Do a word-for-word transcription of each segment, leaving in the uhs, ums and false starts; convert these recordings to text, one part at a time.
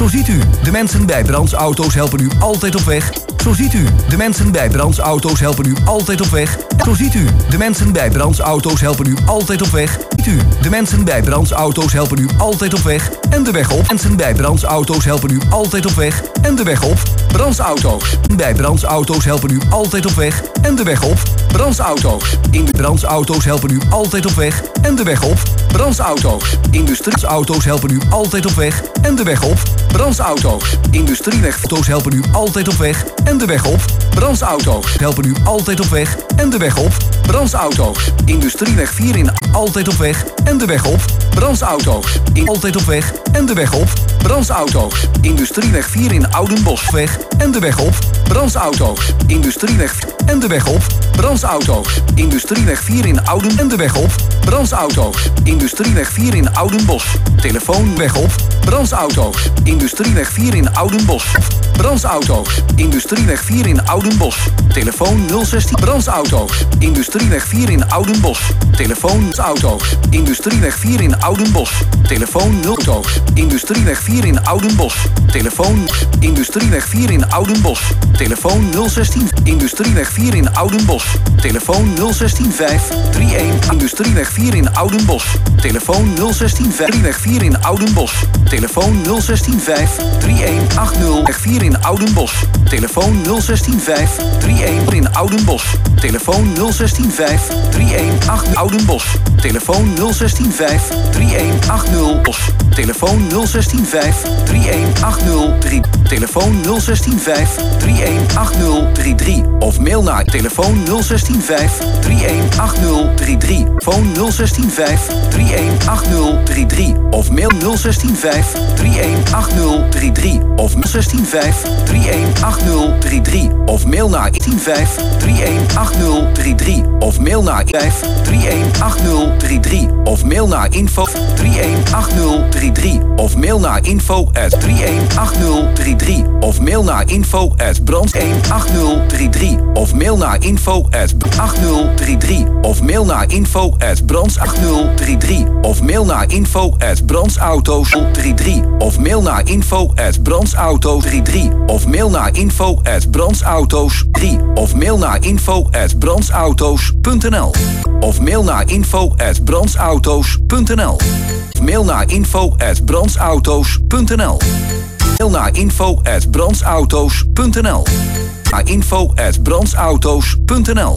Zo ziet u, de mensen bij Brands Auto's helpen u altijd op weg. Zo ziet u, de mensen bij Brands Auto's helpen u altijd op weg. Zo ziet u, de mensen bij Brands Auto's helpen u altijd op weg. Ziet u, de mensen bij Brands Auto's helpen u altijd op weg. En de weg op. Mensen bij Brands Auto's helpen u altijd op weg. En de weg op. Brands Auto's. Bij Brands Auto's helpen u altijd op weg. En de weg op. Brands Auto's. In de Brands Auto's helpen u altijd op weg. En de weg op. Brands Auto's. Industrie Auto's helpen u altijd op weg. En de weg op. Brands Auto's. Industriewegauto's helpen u altijd op weg. En de weg op. Brands Auto's helpen u altijd op weg. En de weg op. Brands Auto's. Industrieweg vier in altijd op weg. En de weg op. Brands Auto's. In altijd op weg. En de weg op. Brands Auto's. Industrieweg vier in Oudenbosweg. En de weg op. Brands Auto's. Industrieweg en de weg op. Brands Auto's. Industrieweg vier in Ouden en de weg op. Brands Auto's. Industrieweg vier in Oudenbos. Telefoon weg op. Brands Auto's. Industrieweg vier in Oudenbos. Brands Auto's. Industrieweg vier in Oudenbos. Telefoon nul zestien. Brands Auto's. Industrieweg vier in Oudenbos. Telefoon Auto's. Industrieweg vier in Oudenbos. Telefoon nul Auto's. Industrieweg vier in Oudenbos. Telefoon Industrieweg vier in Oudenbos. Telefoon nul zestien. Industrieweg vier in Oudenbos. Telefoon nul zestien vijf drie een. Industrieweg vier in Oudenbos. Telefoon nul zestien vijf. Weg vier in Oudenbos. Telefoon nul zestien vijf drie een acht nul. Weg vier in Oudenbos. Telefoon nul zestien vijf drie een in Oudenbos. Telefoon nul zestien vijf drie een acht Oudenbos. Telefoon nul zestien vijf drie een acht nul Bos. Telefoon nul zestien vijf drie een acht nul drie. Telefoon nul zestien vijf drie een acht nul drie drie. Of mail naar telefoon nul zestien vijf drie een acht nul drie drie. Telefoon nul zestien vijf drie een acht nul drie drie. Of mail nul zestien vijf drie een acht nul drie drie. Of nul zestien vijf drie een acht nul drie drie. Of mail naar tien vijf drie een acht nul drie drie. Of mail naar vijf drie een acht nul drie drie. Of mail naar info drie een acht nul drie drie. Of mail naar info at drie een acht nul drie drie. Of mail naar info at brands een acht nul drie drie. Of mail naar info at acht nul drie drie. Of mail naar info at brands acht nul drie drie. Of mail naar info at brandsauto's drie drie. Of mail naar info at brandsauto drie drie. Of mail naar info at brandsauto's drie. Of mail naar info at brandsauto's punt n l. Of mail naar info at brandsauto's punt n l. Of mail naar info at brandsauto's punt n l. Mail naar info at brandsauto's punt n l. Naar info at brandsauto's punt n l.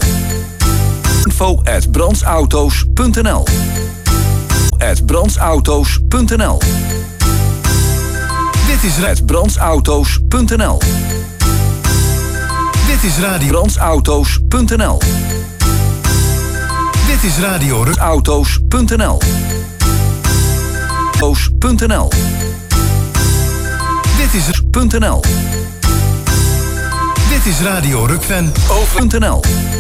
Info at brandsauto's punt n l. at brandsauto's punt n l. Dit is at brandsauto's punt n l. Dit is radio brandsauto's punt n l. Dit is radio auto's punt n l. punt n l. Dit is punt n l. Dit is Radio Rukven over punt n l.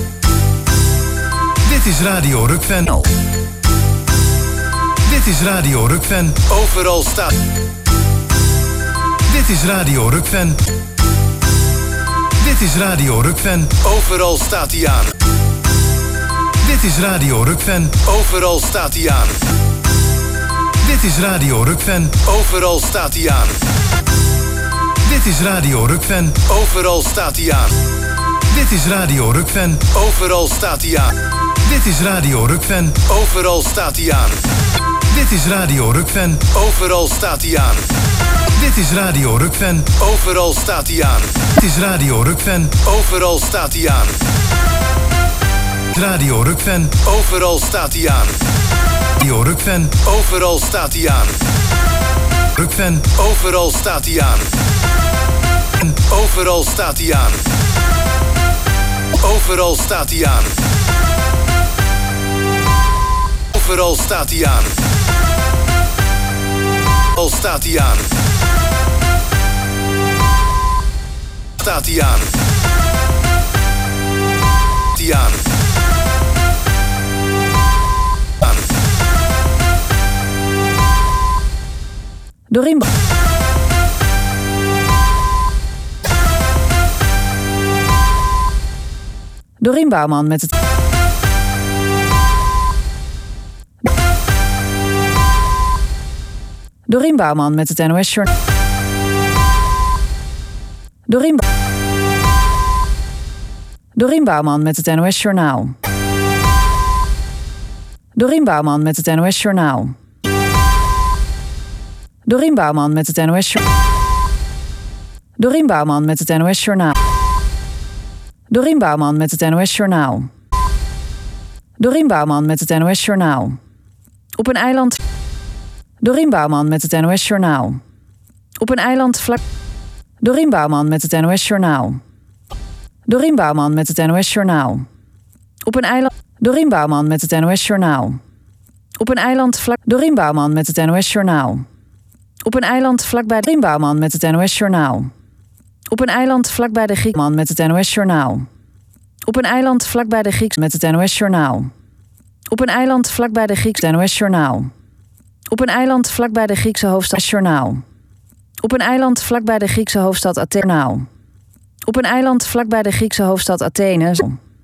Dit is Radio Rukven. Dit is Radio Rukven. Overal staat. Dit is Radio Rukven. Dit is Radio Rukven. Overal staat hij aan. Dit is Radio Rukven. Overal staat hij aan. Dit is Radio Rukven. Overal staat hij aan. Dit is Radio Rukven. Overal staat hij aan. Dit is Radio Rukven. Overal staat hij aan. Dit is Radio Rukven. Overal staat hij aan. Dit is Radio Rukven. Overal staat hij aan. Dit is Radio Rukven. Overal staat hij aan. Dit is Radio Rukven. Overal staat hij aan. Radio Rukven. Overal staat hij aan. Radio Rukven. Overal staat hij aan. Rukven. Overal staat hij aan. Overal staat hij aan. Overal staat hij aan. Overal staat hij aan. Overal staat hij aan. Staat hij aan. Staat hij aan. Dorien Ba- Dorien Bouwman met het... Dorien Bouwman met het N O S Journaal. Dorien, Dorien Bouwman met het N O S Journaal. Dorien Bouwman met het N O S Journaal. Dorien Bouwman met het N O S Journaal. Dorien Bouwman met het N O S Journaal. Dorien Bouwman met het N O S Journaal. Dorien Bouwman met het N O S Journaal. Op een eiland. Dorien Bouwman met het N O S Journaal. Op een eiland vlak. Dorien Bouwman met het N O S Journaal. Dorien Bouwman met het N O S Journaal. Op een eiland. Dorien Bouwman met het N O S Journaal. Op een eiland vlak. Dorien Bouwman met het N O S Journaal. Op een eiland vlakbij. Dorien Bouwman met het N O S Journaal. Op een eiland vlakbij de Griekman met het N O S Journaal. Op een eiland vlakbij de Grieks met het N O S Journaal. Op een eiland vlakbij de Grieks N O S Journaal. Op een eiland vlakbij de Griekse hoofdstad Journaal. Op een eiland vlakbij de Griekse hoofdstad Athene. Op een eiland vlakbij de Griekse hoofdstad Athene.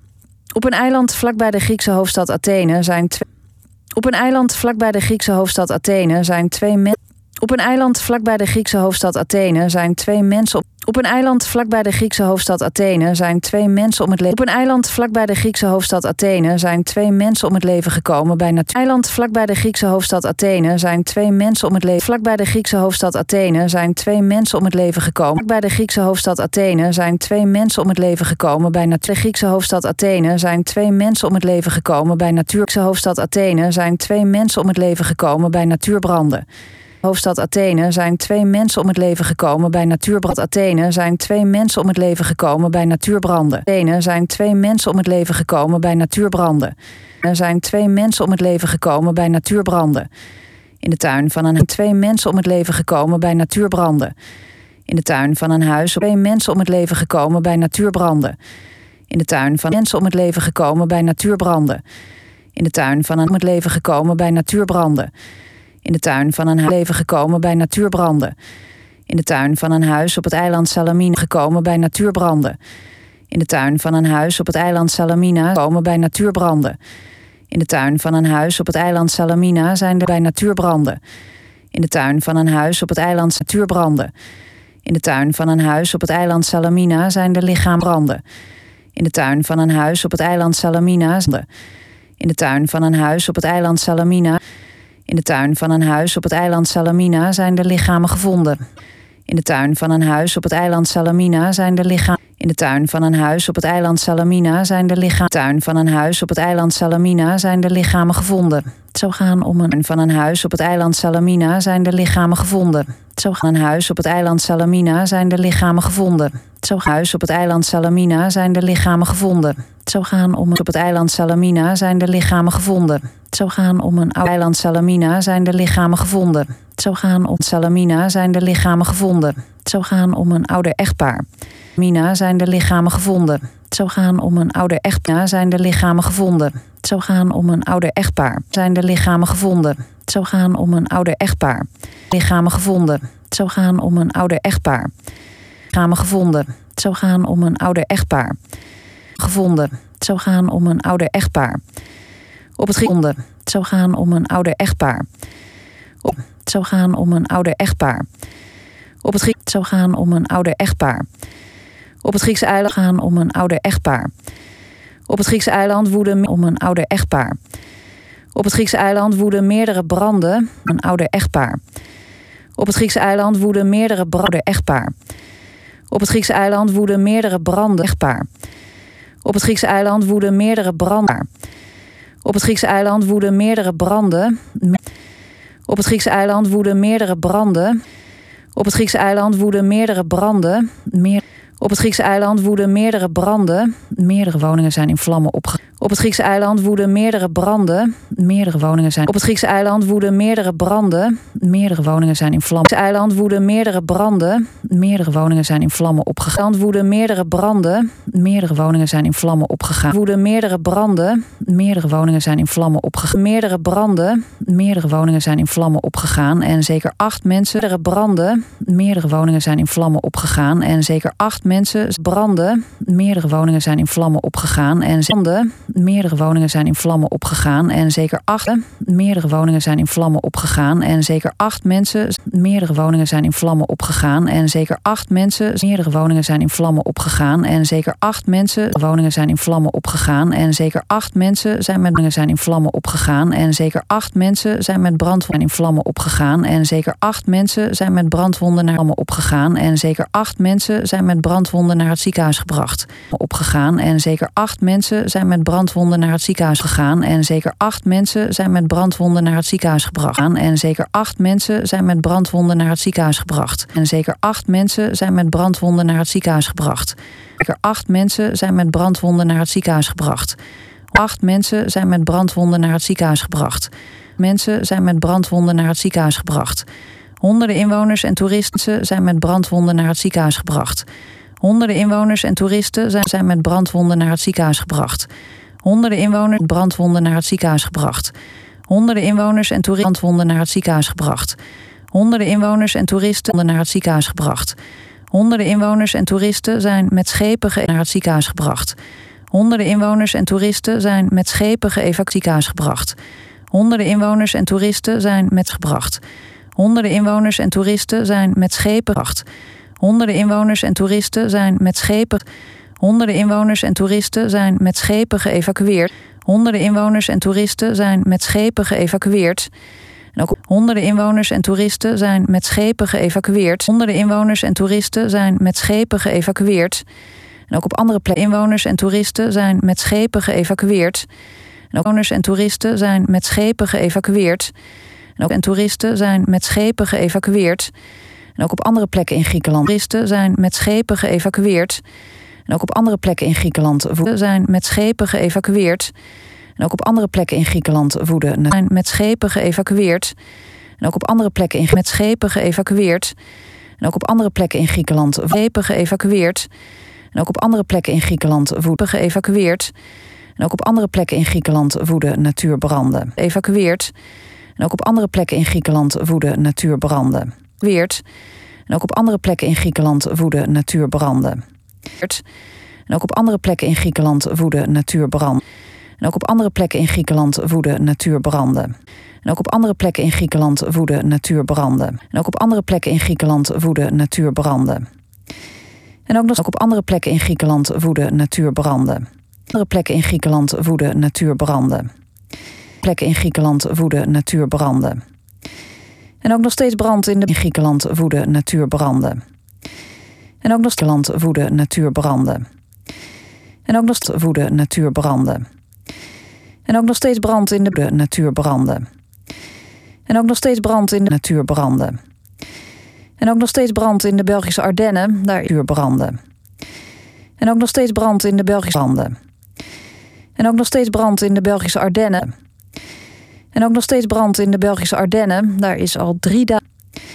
Op een eiland vlakbij de Griekse hoofdstad Athene zijn twee. Op een eiland vlakbij de Griekse hoofdstad Athene zijn twee mensen. Op een eiland vlakbij de Griekse hoofdstad Athene zijn twee mensen. Op, op een eiland vlakbij de Griekse hoofdstad Athene zijn twee mensen om het leven. Op een eiland vlakbij de Griekse hoofdstad Athene zijn twee mensen om het leven gekomen bij natuur. Eiland vlakbij de Griekse hoofdstad Athene zijn twee mensen om het leven. Vlakbij de Griekse hoofdstad Athene zijn twee mensen om het leven gekomen. Bij de Griekse hoofdstad Athene zijn twee mensen om het leven gekomen bij natuur. De Griekse hoofdstad Athene zijn twee mensen om het leven gekomen bij natuur. De hoofdstad Athene zijn twee mensen om het leven gekomen bij natuurbranden. Hoofdstad Athene zijn twee mensen om het leven gekomen bij natuurbrand. Athene zijn twee mensen om het leven gekomen bij natuurbranden. Athene zijn twee mensen om het leven gekomen bij natuurbranden. Er zijn twee mensen om het leven gekomen bij natuurbranden. In de tuin van een twee mensen om het leven gekomen bij natuurbranden. In de tuin van een huis twee mensen om het leven gekomen bij natuurbranden. In de tuin van mensen om het leven gekomen bij natuurbranden. In de tuin van een om het leven gekomen bij natuurbranden. In de tuin van een leven gekomen bij natuurbranden. In de tuin van een huis op het eiland Salamina gekomen bij natuurbranden. In de tuin van een huis op het eiland Salamina gekomen bij natuurbranden. In de tuin van een huis op het eiland Salamina zijn er bij natuurbranden. In de tuin van een huis op het eiland natuurbranden. In de tuin van een huis op het eiland Salamina zijn er lichaambranden. In de tuin van een huis op het eiland Salamina. In de tuin van een huis op het eiland Salamina. In de tuin van een huis op het eiland Salamina zijn de lichamen gevonden. In de tuin van een huis op het eiland Salamina zijn de lichamen. In de tuin van een huis op het eiland Salamina zijn de lichamen. Tuin van een huis op het eiland Salamina zijn de lichamen gevonden. Het zou gaan om een van een huis op het eiland Salamina zijn de lichamen gevonden. Het zou gaan een huis op het eiland Salamina zijn de lichamen gevonden. Het zou gaan huis op het eiland Salamina zijn de lichamen gevonden. Het zou gaan om een op het eiland Salamina zijn de lichamen gevonden. Het zou gaan om een oud eiland Salamina zijn de lichamen gevonden. Het zou gaan om Salamina zijn de lichamen gevonden. Het zou gaan om een ouder echtpaar. Mina zijn de lichamen gevonden. Het zou gaan om een ouder echtpaar zijn de lichamen gevonden. Het zou gaan om een ouder echtpaar zijn de lichamen gevonden. Het zou gaan om een ouder echtpaar. Lichamen gevonden. Het zou gaan om een ouder echtpaar. Lichamen gevonden. Het zou gaan om een ouder echtpaar. Gevonden. Het zou gaan om een ouder echtpaar. Op het gevonden. Het zou gaan om een ouder echtpaar. Op. Het zou gaan om een ouder echtpaar. Op het Griek. Het zou gaan om een ouder echtpaar. Op het Griekse eiland gaan om een ouder echtpaar. Op het Griekse eiland woeden om een ouder echtpaar. Op het Griekse eiland woeden meerdere branden. Een ouder echtpaar. Op het Griekse eiland woeden meerdere branden. Echtpaar. Op het Griekse eiland woeden meerdere branden. Echtpaar. Op het Griekse eiland woeden meerdere branden. Op het Griekse eiland woeden meerdere branden. Op het Griekse eiland woeden meerdere branden. Op het Griekse eiland woeden meerdere branden. Meer... Op het Griekse eiland woeden meerdere branden. Meerdere woningen zijn in vlammen opgegaan. Op het Griekse eiland woeden meerdere branden. Meerdere woningen zijn. Op het Griekse eiland woeden meerdere branden. Meerdere woningen zijn in vlammen. Op het eiland woeden meerdere branden. Meerdere woningen zijn in vlammen opgegaan. Woeden meerdere branden. Meerdere woningen zijn in vlammen opgegaan. Woeden meerdere branden. Meerdere woningen zijn in vlammen opgegaan. Meerdere branden. Meerdere woningen zijn in vlammen opgegaan en zeker acht mensen. Meerdere branden. Meerdere woningen zijn in vlammen opgegaan en zeker acht mensen branden. Meerdere woningen zijn in vlammen opgegaan en branden. Meerdere woningen zijn in vlammen opgegaan en zeker acht. Meerdere woningen zijn in vlammen opgegaan en zeker acht mensen. Meerdere woningen zijn in vlammen opgegaan en zeker acht mensen. Meerdere woningen zijn in vlammen opgegaan en zeker acht mensen. Woningen zijn in vlammen opgegaan en zeker acht mensen zijn met woningen zijn in vlammen opgegaan en zeker acht mensen zijn met brandwonden in vlammen opgegaan en zeker acht mensen zijn met brandwonden naar vlammen opgegaan en zeker acht mensen zijn met brandwonden naar het ziekenhuis gebracht. Opgegaan en zeker acht mensen zijn met brandwonden naar het ziekenhuis gegaan en zeker acht mensen zijn met brandwonden naar het ziekenhuis gebracht en zeker acht mensen zijn met brandwonden naar het ziekenhuis gebracht en zeker acht mensen zijn met brandwonden naar het ziekenhuis gebracht. Zeker acht mensen zijn met brandwonden naar het ziekenhuis gebracht. Acht mensen zijn met brandwonden naar het ziekenhuis gebracht. Mensen zijn met brandwonden naar het ziekenhuis gebracht. Honderden inwoners en toeristen zijn met brandwonden naar het ziekenhuis gebracht. Honderden inwoners en toeristen zijn, zijn met brandwonden naar het ziekenhuis gebracht. Honderden inwoners met brandwonden naar het ziekenhuis gebracht. Honderden inwoners en toeristen brandwonden naar het ziekenhuis gebracht. Honderden inwoners en toeristen naar het ziekenhuis gebracht. Honderden inwoners en toeristen zijn met schepen ge- naar het ziekenhuis gebracht. Honderden inwoners en toeristen zijn met schepen geëvacueerd gebracht. Honderden inwoners en toeristen zijn met gebracht. Honderden inwoners en toeristen zijn met schepen gebracht. Honderden inwoners en toeristen zijn met schepen. Honderden inwoners en toeristen zijn met schepen geëvacueerd. Honderden inwoners en toeristen zijn met schepen geëvacueerd. En ook honderden inwoners en toeristen zijn met schepen geëvacueerd. Honderden inwoners en toeristen zijn met schepen geëvacueerd. En ook op andere plekken inwoners en toeristen zijn met schepen geëvacueerd. En ook inwoners en toeristen zijn met schepen geëvacueerd. En ook en toeristen zijn met schepen geëvacueerd. En ook op andere plekken in Griekenland toeristen zijn met schepen geëvacueerd. En ook op andere plekken in Griekenland woeden zijn met schepen geëvacueerd. En ook op andere plekken in Griekenland woeden zijn met schepen geëvacueerd. En ook op andere plekken in met schepen geëvacueerd. En ook op andere plekken in Griekenland schepen geëvacueerd. En ook op andere plekken in Griekenland woeden geëvacueerd. En ook op andere plekken in Griekenland woeden natuurbranden. Evacueerd. En ook op andere plekken in Griekenland woeden natuurbranden. Weert. En ook op andere plekken in Griekenland woeden natuurbranden. En ook op andere plekken in Griekenland woeden natuurbranden. En ook op andere plekken in Griekenland woeden natuurbranden. En ook op andere plekken in Griekenland woeden natuurbranden. En ook op andere plekken in Griekenland woeden natuurbranden. En ook nog ook op andere plekken in Griekenland woeden natuurbranden. Andere plekken in Griekenland woeden natuurbranden. Plekken in Griekenland woeden natuurbranden. En ook nog steeds brand in de in Griekenland woeden natuurbranden. En ook nog steeds land woeden natuurbranden. En ook nog steeds woeden natuurbranden. En ook nog steeds brand in de natuurbranden. En ook nog steeds brand in de natuurbranden. En ook nog steeds brand in de Belgische Ardennen, daar natuurbranden. En ook nog steeds brand in de Belgische branden. En ook nog steeds brand in de Belgische Ardennen. En ook nog steeds brand in de Belgische Ardennen, daar is al drie dagen.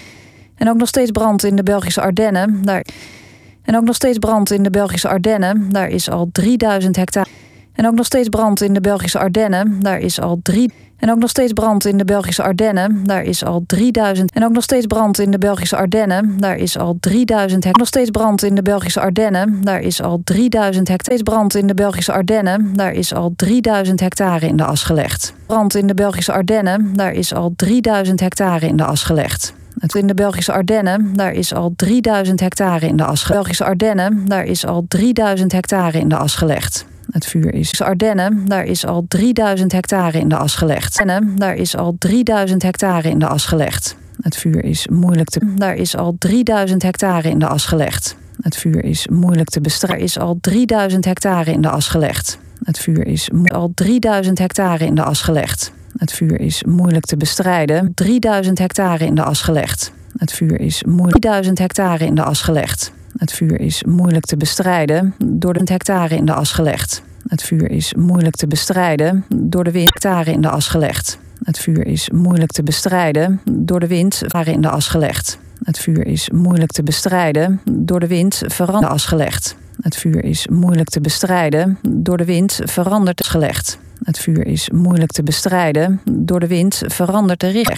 En ook nog steeds brand in de Belgische Ardennen, daar. En ook nog steeds brand in de Belgische Ardennen, daar is al drieduizend hectare. En ook nog steeds brand in de Belgische Ardennen, daar is al drie. En ook nog steeds brand in de Belgische Ardennen, daar is al drieduizend. En ook nog steeds brand in de Belgische Ardennen, daar is al drieduizend hectare. Nog steeds brand in de Belgische Ardennen, daar is al drieduizend hectare. Steeds brand in de Belgische Ardennen, daar is al drieduizend hectare in de as gelegd. Brand in de Belgische Ardennen, daar is al drieduizend hectare in de as gelegd. Het in de Belgische Ardennen, daar is al drieduizend hectare in de as gelegd. Belgische Ardennen, daar is al drieduizend hectare in de as gelegd. Het vuur is Ardennen, daar is al drieduizend hectare in de as gelegd. Ardennen, daar is al drieduizend hectare in de as gelegd. Het vuur is moeilijk te. Daar is al drieduizend hectare in de as gelegd. Het vuur is moeilijk te bestrijden. Er is al drieduizend hectare in de as gelegd. Het vuur is al drieduizend hectare in de as gelegd. Het vuur is moeilijk te bestrijden. drieduizend hectare in de as gelegd. Het vuur is moeilijk. drieduizend hectare in de as gelegd. Het vuur is moeilijk te bestrijden door de hectare in de as gelegd. Het vuur is moeilijk te bestrijden door de wind hectare in de as gelegd. Het vuur is moeilijk te bestrijden door de wind hectare in de as gelegd. Het vuur is moeilijk te bestrijden door de wind veranderd as gelegd. Het vuur is moeilijk te bestrijden door de wind veranderd gelegd. Het vuur is moeilijk te bestrijden door de wind veranderd de richting.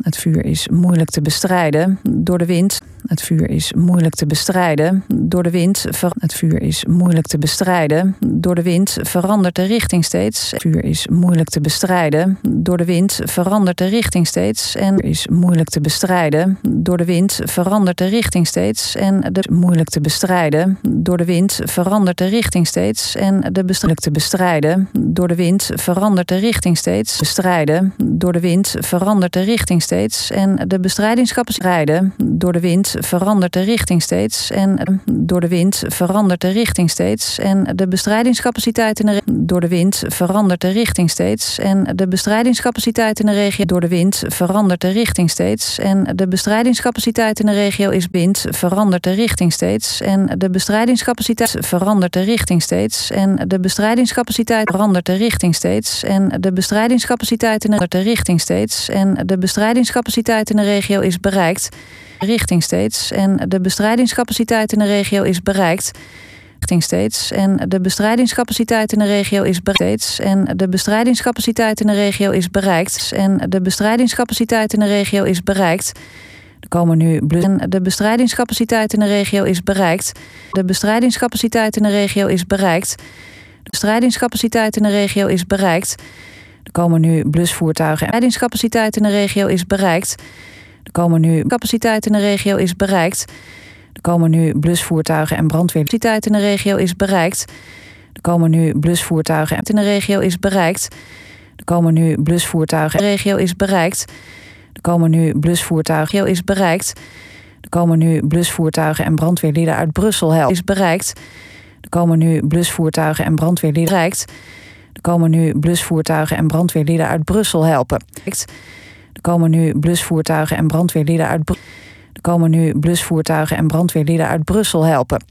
Het vuur is moeilijk te bestrijden door de wind. Het vuur is moeilijk te bestrijden door de wind. Het vuur is moeilijk te bestrijden door de wind. Verandert de richting steeds. Het vuur is moeilijk te bestrijden door de wind. Verandert de richting steeds. En het is moeilijk te bestrijden door de wind. Verandert de richting steeds. En de moeilijk te bestrijden door de wind. Verandert de richting steeds. En de bestrijdig te bestrijden door de wind. Verandert de richting steeds. Bestrijden door de wind. Verandert de richting steeds. En de bestrijdingscapaciteit door de wind. Verandert de richting steeds. En door de wind verandert de richting steeds. En de bestrijdingscapaciteit in de door de wind verandert de richting steeds. En de bestrijdingscapaciteit in de regio door de wind verandert de richting steeds. En de bestrijdingscapaciteit in de regio is wind verandert de richting steeds. En de bestrijdingscapaciteit verandert de richting steeds. En de bestrijdingscapaciteit verandert de richting steeds. En de bestrijdingscapaciteit in de richting steeds. En de bestrijdingscapaciteit in de regio is bereikt. Richting steeds. En de bestrijdingscapaciteit in de regio is bereikt. Richting steeds. En de bestrijdingscapaciteit in de regio is bereikt. En de bestrijdingscapaciteit in de regio is bereikt. En de bestrijdingscapaciteit in de regio is bereikt. Er komen nu blussen. De bestrijdingscapaciteit in de regio is bereikt. De bestrijdingscapaciteit in de regio is bereikt. De bestrijdingscapaciteit in de regio is bereikt. Er komen nu blusvoertuigen. De bestrijdingscapaciteit in de regio is bereikt. Er komen nu capaciteit in de regio is bereikt. Er komen nu blusvoertuigen en brandweercapaciteit in de regio is bereikt. Er komen nu blusvoertuigen in de regio is bereikt. Er komen nu blusvoertuigen in de regio is bereikt. Er komen nu blusvoertuigen is bereikt. Er komen nu blusvoertuigen en brandweerlieden uit Brussel helpen is bereikt. Er komen nu blusvoertuigen en brandweerlieden bereikt. Er komen nu blusvoertuigen en brandweerlieden uit Brussel helpen. Er komen nu blusvoertuigen en brandweerlieden uit Brussel. Er komen nu blusvoertuigen en brandweerlieden uit Brussel helpen.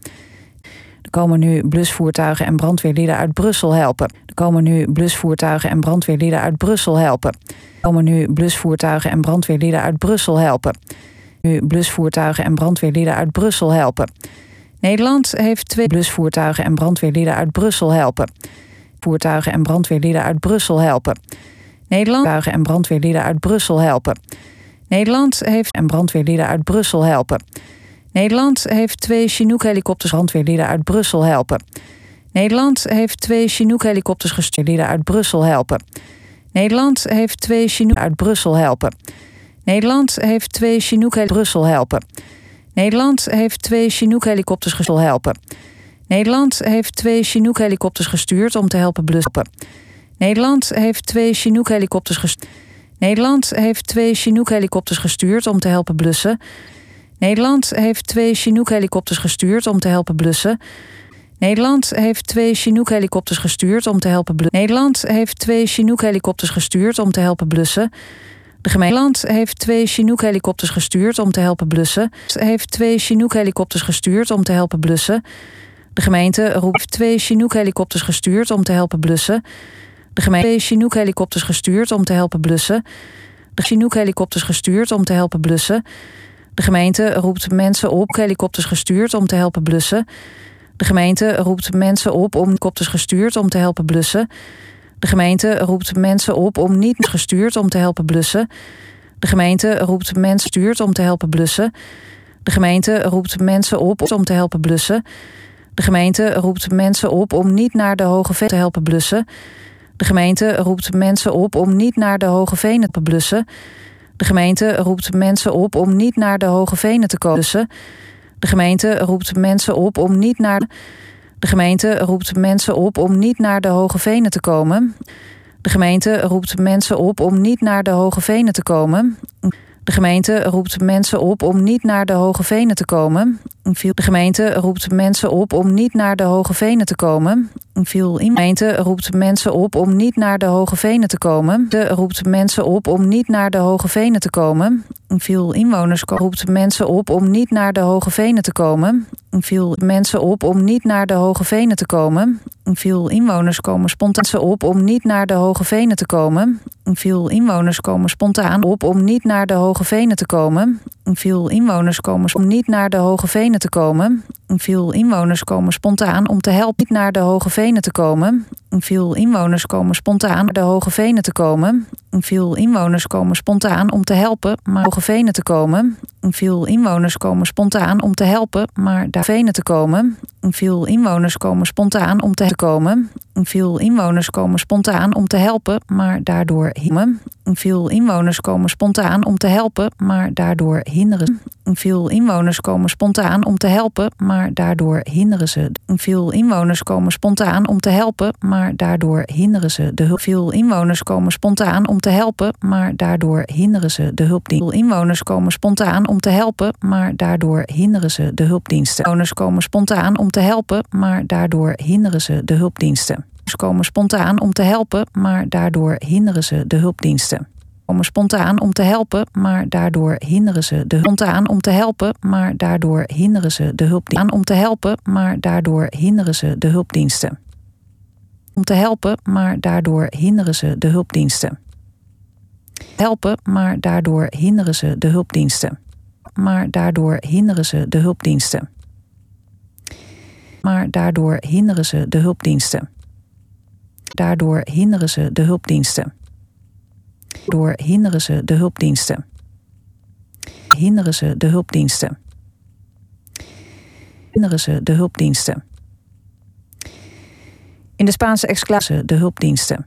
Er komen nu blusvoertuigen en brandweerlieden uit Brussel helpen. Er komen nu blusvoertuigen en brandweerlieden uit Brussel helpen. Er komen nu blusvoertuigen en brandweerlieden uit Brussel helpen. Nu blusvoertuigen en brandweerlieden uit Brussel helpen. Nederland heeft twee blusvoertuigen en brandweerlieden uit Brussel helpen. Voertuigen en brandweerlieden uit Brussel helpen. Nederland en brandweerlieden uit Brussel helpen. Nederland heeft en brandweerlieden uit Brussel helpen. Nederland heeft twee Chinook-helikopters brandweerlieden uit Brussel helpen. Nederland heeft twee Chinook-helikopters gestuurd uit Brussel helpen. Nederland heeft twee Chinook uit Brussel helpen. Nederland heeft twee Chinook Brussel helpen. Nederland heeft twee Chinook-helikopters gestuurd helpen. Nederland heeft twee Chinook-helikopters gestuurd om te helpen blussen. Nederland heeft twee Chinook-helikopters gestuurd. Nederland heeft twee Chinook-helikopters gestuurd om te helpen blussen. Nederland heeft twee Chinook-helikopters gestuurd om te helpen blussen. Nederland heeft twee Chinook-helikopters gestuurd om te helpen blussen. Nederland heeft twee Chinook-helikopters gestuurd om te helpen blussen. De gemeente Nederland heeft twee Chinook-helikopters gestuurd om te helpen blussen. Heeft twee Chinook-helikopters gestuurd om te helpen blussen. De gemeente roept twee Chinook-helikopters gestuurd om te helpen blussen. De gemeente heeft twee Chinook-helikopters gestuurd om te helpen blussen. De Chinook-helikopters gestuurd om te helpen blussen. De gemeente roept mensen op helikopters gestuurd om te helpen blussen. De gemeente roept mensen op om helikopters gestuurd om te helpen blussen. De gemeente roept mensen op om niet gestuurd om te helpen blussen. De gemeente roept mensen stuurt om te helpen blussen. De gemeente roept mensen op om te helpen blussen. De gemeente roept mensen op om niet naar de Hoge Veen te helpen blussen. De gemeente roept mensen op om niet naar de Hoge Venen te blussen. De gemeente roept mensen op om niet naar de Hoge Venen te komen. De gemeente roept mensen op om niet naar de gemeente roept mensen op om niet naar de Hoge Venen te komen. De gemeente roept mensen op om niet naar de Hoge Venen te komen. De gemeente roept mensen op om niet naar de Hoge Venen te komen. De gemeente roept mensen op om niet naar de Hoge Venen te komen. Veel in. De gemeente roept mensen op om niet naar de Hoge Venen te komen. De roept mensen op om niet naar de Hoge Venen te komen. Veel inwoners roept mensen op om niet naar de Hoge Venen te komen. Veel mensen op om niet naar de Hoge Venen te komen. Veel inwoners komen spontaan op om niet naar de Hoge Venen te komen. Veel inwoners komen spontaan op om niet naar de Hoge Venen te komen. Veel inwoners komen om niet naar de Hoge Venen te komen. Veel inwoners komen spontaan om te helpen niet naar de Hoge Venen. Venen te komen. Veel inwoners komen spontaan naar de Hoge Venen te komen. Veel inwoners komen spontaan om te helpen, maar Hoge Venen te komen. Veel inwoners komen spontaan om te helpen, maar daar Venen te komen. Veel inwoners komen spontaan om te komen. Veel inwoners komen spontaan om te helpen, maar daardoor hinderen. Veel inwoners komen spontaan om te helpen, maar daardoor hinderen. Veel inwoners komen spontaan om te helpen, maar daardoor hinderen ze. Veel inwoners komen spontaan om te helpen, maar daardoor hinderen ze de hulp. Veel inwoners komen spontaan om te helpen, maar daardoor hinderen ze de hulpdiensten. Veel inwoners komen spontaan om te helpen, maar daardoor hinderen ze de hulpdiensten. Inwoners komen spontaan om te helpen, maar daardoor hinderen ze de hulpdiensten. Ze komen spontaan om te helpen, maar daardoor hinderen ze de hulpdiensten. Komen spontaan om te helpen, maar daardoor hinderen ze de spontaan om te helpen, maar daardoor hinderen ze de hulpdiensten. Om te helpen, maar daardoor hinderen ze de hulpdiensten. Om te helpen, maar daardoor hinderen ze de hulpdiensten. Helpen, maar daardoor hinderen ze de hulpdiensten. Maar daardoor hinderen ze de hulpdiensten. Maar daardoor hinderen ze de hulpdiensten. Daardoor hinderen ze de hulpdiensten. Door hinderen ze de hulpdiensten. Hinderen ze de hulpdiensten. Hinderen ze de hulpdiensten. In de Spaanse exclave de hulpdiensten.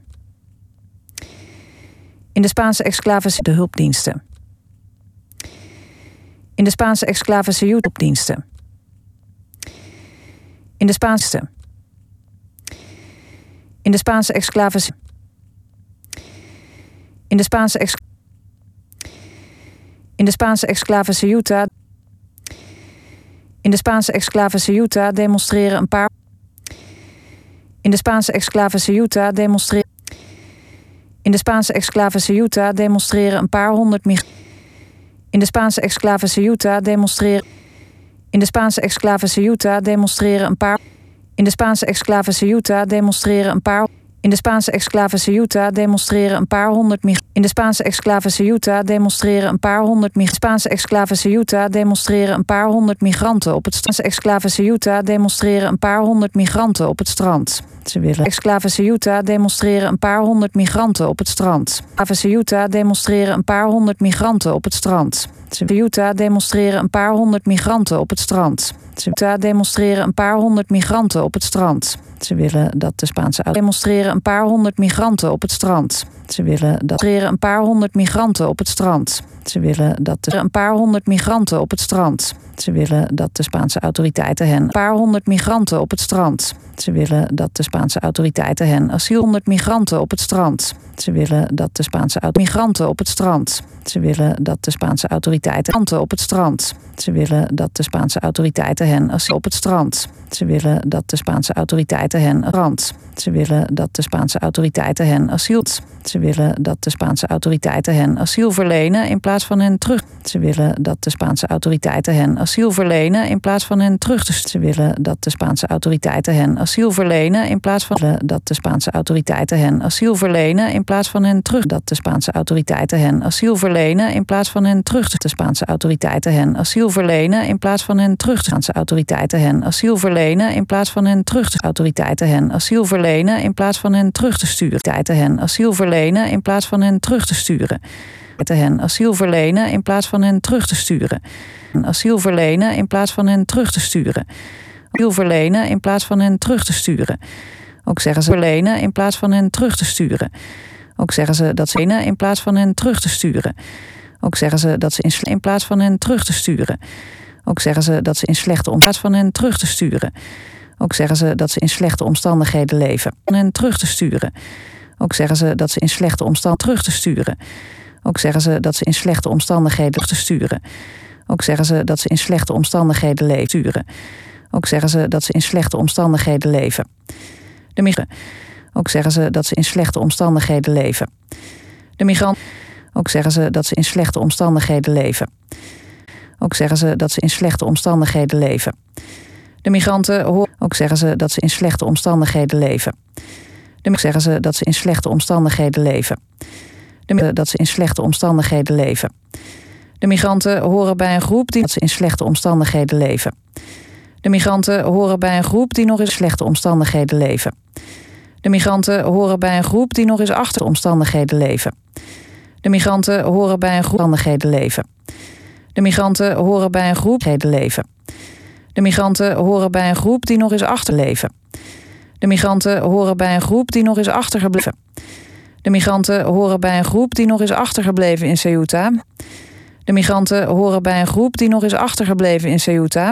In de Spaanse exclave de hulpdiensten. In de Spaanse exclave de hulpdiensten. In de Spaanse In de Spaanse exclave In de Spaanse ex In de Spaanse exclave Ceuta In de Spaanse exclave Ceuta demonstreren een paar In de Spaanse exclave Ceuta demonstreren In de Spaanse exclave Ceuta demonstreren een paar honderd migranten. In de Spaanse exclave Ceuta demonstreren In de Spaanse exclave Ceuta demonstreren een paar In de Spaanse exclave Ceuta demonstreren een paar In de Spaanse exclave Ceuta demonstreren een paar honderd migranten. In de Spaanse exclave Ceuta demonstreren een paar honderd migranten. Spaanse exclave Ceuta demonstreren een paar honderd migranten op het Spaanse exclave Ceuta demonstreren een paar honderd migranten op het strand. Ze willen exclave Ceuta demonstreren een paar honderd migranten op het strand. Exclave Ceuta demonstreren een paar honderd migranten op het strand. Ceuta demonstreren een paar honderd migranten op het strand. Ceuta demonstreren een paar honderd migranten op het strand. Ze willen dat de Spaanse auto's demonstreren een paar honderd migranten op het strand. Ze willen dat demonstreren een paar honderd migranten op het strand. Ze willen dat de een paar honderd migranten op het strand. Ze willen dat de Spaanse autoriteiten hen een paar honderd migranten op het strand. Ze willen dat de Spaanse autoriteiten hen asiel honderd migranten op het strand. Ze willen dat de Spaanse migranten op het strand. Ze willen dat de Spaanse autoriteiten migranten op het strand. Ze willen dat de Spaanse autoriteiten hen asiel op het strand. Ze willen dat de Spaanse autoriteiten hen rand. Ze willen dat de Spaanse autoriteiten hen asiel. Ze willen dat de Spaanse autoriteiten hen asiel verlenen in plaats van hen terug. Ze willen dat de Spaanse autoriteiten hen asiel verlenen in plaats van hen terug te sturen. Ze willen dat de Spaanse autoriteiten hen asiel verlenen in plaats van dat de Spaanse autoriteiten hen asiel verlenen in plaats van hen terug. Dat de Spaanse autoriteiten hen asiel verlenen in plaats van hen terug. De Spaanse autoriteiten hen asiel verlenen in plaats van hen terug. De Spaanse autoriteiten hen asiel verlenen in plaats van hen terug. De autoriteiten hen asiel verlenen in plaats van hen terug te sturen. Autoriteiten hen asiel verlenen in plaats van hen terug te sturen. Hen asiel verlenen in plaats van hen terug te sturen. Asiel verlenen in plaats van hen terug te sturen. Asiel verlenen in plaats van hen terug te sturen. Ook zeggen ze verlenen in plaats van hen terug te sturen. Ook zeggen ze dat ze in plaats van hen terug te sturen. Ook zeggen ze dat ze in, in plaats van hen terug te sturen. Ook zeggen ze dat ze in slechte in plaats van hen terug te sturen. Ook zeggen ze dat ze in slechte omstandigheden leven. Van hen terug te sturen. Ook zeggen ze dat ze in slechte omstandigheden terug te sturen. Ook zeggen ze dat ze in slechte omstandigheden te sturen. Ook zeggen ze dat ze in slechte omstandigheden leven. Sturen. Ook zeggen ze dat ze in slechte omstandigheden leven. De migranten. Ook zeggen ze dat ze in slechte omstandigheden leven. De migranten. Ook zeggen ze dat ze in slechte omstandigheden leven. Ook zeggen ze dat ze in slechte omstandigheden leven. De migranten horen. Ook zeggen ze dat ze in slechte omstandigheden leven. De migranten zeggen ze dat ze in slechte omstandigheden leven. De, dat ze in slechte omstandigheden leven. De migranten horen bij een groep die dat ze in slechte omstandigheden leven. De migranten horen bij een groep die nog in slechte omstandigheden leven. De migranten horen bij een groep die nog eens achter omstandigheden leven. De migranten horen bij een groep omstandigheden leven. De migranten horen bij een groep leven. De migranten horen bij een groep die nog eens achterleven. De migranten horen bij een groep die nog eens achtergebleven. De migranten horen bij een groep die nog eens achtergebleven in Ceuta. De migranten horen bij een groep die nog eens achtergebleven in Ceuta.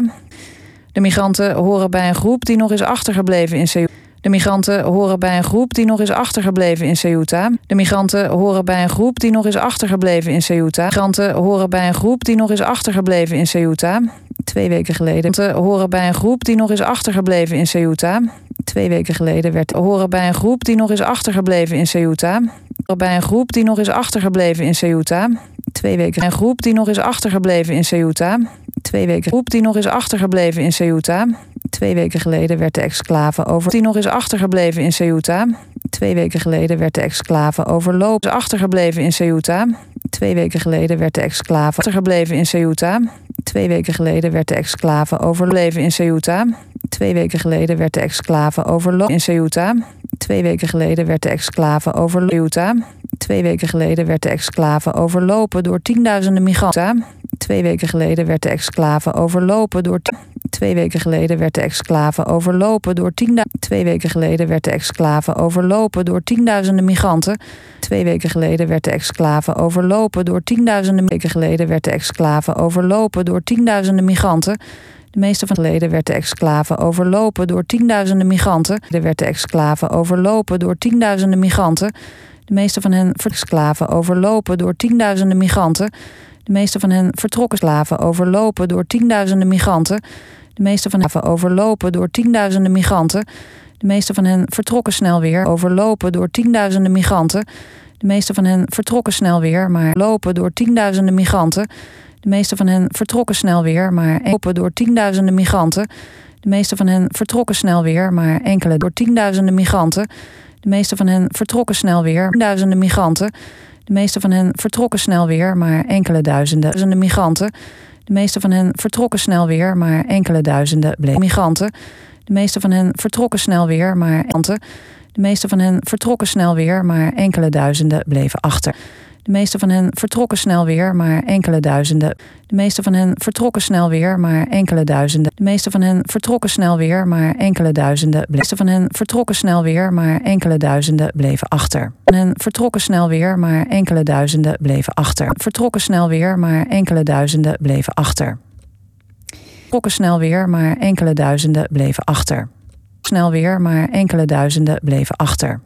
De migranten horen bij een groep die nog eens achtergebleven in Ceuta. De migranten horen bij een groep die nog eens achtergebleven in Ceuta. De migranten horen bij een groep die nog eens achtergebleven in Ceuta. Migranten horen bij een groep die nog eens achtergebleven in Ceuta. Twee weken geleden. Migranten horen bij een groep die nog eens achtergebleven in Ceuta. Twee weken geleden werd horen bij een groep die nog eens achtergebleven in Ceuta. Bij een groep die nog eens achtergebleven in Ceuta. Twee weken. Een groep die nog eens achtergebleven in Ceuta. Twee weken. Groep die nog eens achtergebleven in Ceuta. Twee weken geleden werd de exclave over. Die nog eens achtergebleven in Ceuta. Twee weken geleden werd de exclave overlopen. Achtergebleven in Ceuta. Twee weken geleden werd de exclave achtergebleven in Ceuta. Twee weken geleden werd de exclave overleven in Ceuta. Twee weken geleden werd de exclave overlopen in Ceuta. Twee weken geleden werd de exclave overlopen. Twee weken geleden werd de exclave overlopen door tienduizenden migranten. Twee weken geleden werd de exclave overlopen door. Twee weken geleden werd de exclave overlopen door tienduizenden. Twee weken geleden werd de exclave overlopen door tienduizenden migranten. Twee weken geleden werd de exclave overlopen door tienduizenden. Weken geleden werd de exclave overlopen door tienduizenden migranten. De meeste van de leden werd de exclave overlopen door tienduizenden migranten. Er werd de exclave overlopen door tienduizenden migranten. De meeste van hen exclaven overlopen door tienduizenden migranten. De meeste van hen vertrokken slaven overlopen door tienduizenden migranten. De meeste van hen overlopen door tienduizenden migranten. De meeste van hen vertrokken snel weer overlopen door tienduizenden migranten. De meeste van hen vertrokken snel weer, maar lopen door tienduizenden migranten. De meeste van hen vertrokken snel weer, maar lopen door tienduizenden migranten. De meeste van hen vertrokken snel weer, maar enkele door tienduizenden migranten. De meeste van hen vertrokken snel weer, duizenden migranten. De meeste van hen vertrokken snel weer, maar enkele duizenden, duizenden migranten. De meeste van hen vertrokken snel weer, maar enkele duizenden bleven migranten. De meeste van hen vertrokken snel weer, maar migranten. De meeste van hen vertrokken snel weer, maar enkele duizenden bleven achter. De meeste van hen vertrokken snel weer, maar enkele duizenden. De meeste van hen vertrokken snel weer, maar enkele duizenden. De meeste van hen vertrokken snel weer, maar enkele duizenden. De meeste van hen vertrokken snel weer, maar enkele duizenden bleven achter. Van hen vertrokken snel weer, maar enkele duizenden bleven achter. Vertrokken snel weer, maar enkele duizenden bleven achter. Vertrokken snel weer, maar enkele duizenden bleven achter. Snel weer, maar enkele duizenden bleven achter.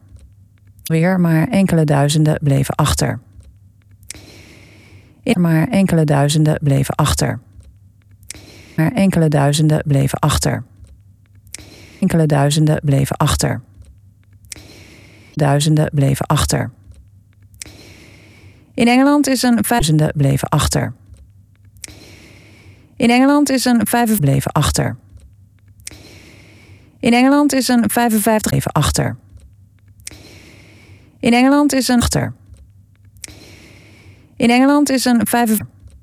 Weer, maar enkele duizenden bleven achter. Maar enkele duizenden bleven achter. Maar enkele duizenden bleven achter. Enkele duizenden bleven achter. Duizenden bleven achter. In Engeland is een duizenden bleven achter. In Engeland is een vijf bleven achter. In Engeland is een vijfenvijftig bleven achter. In Engeland is een achter. In Engeland is een vijf.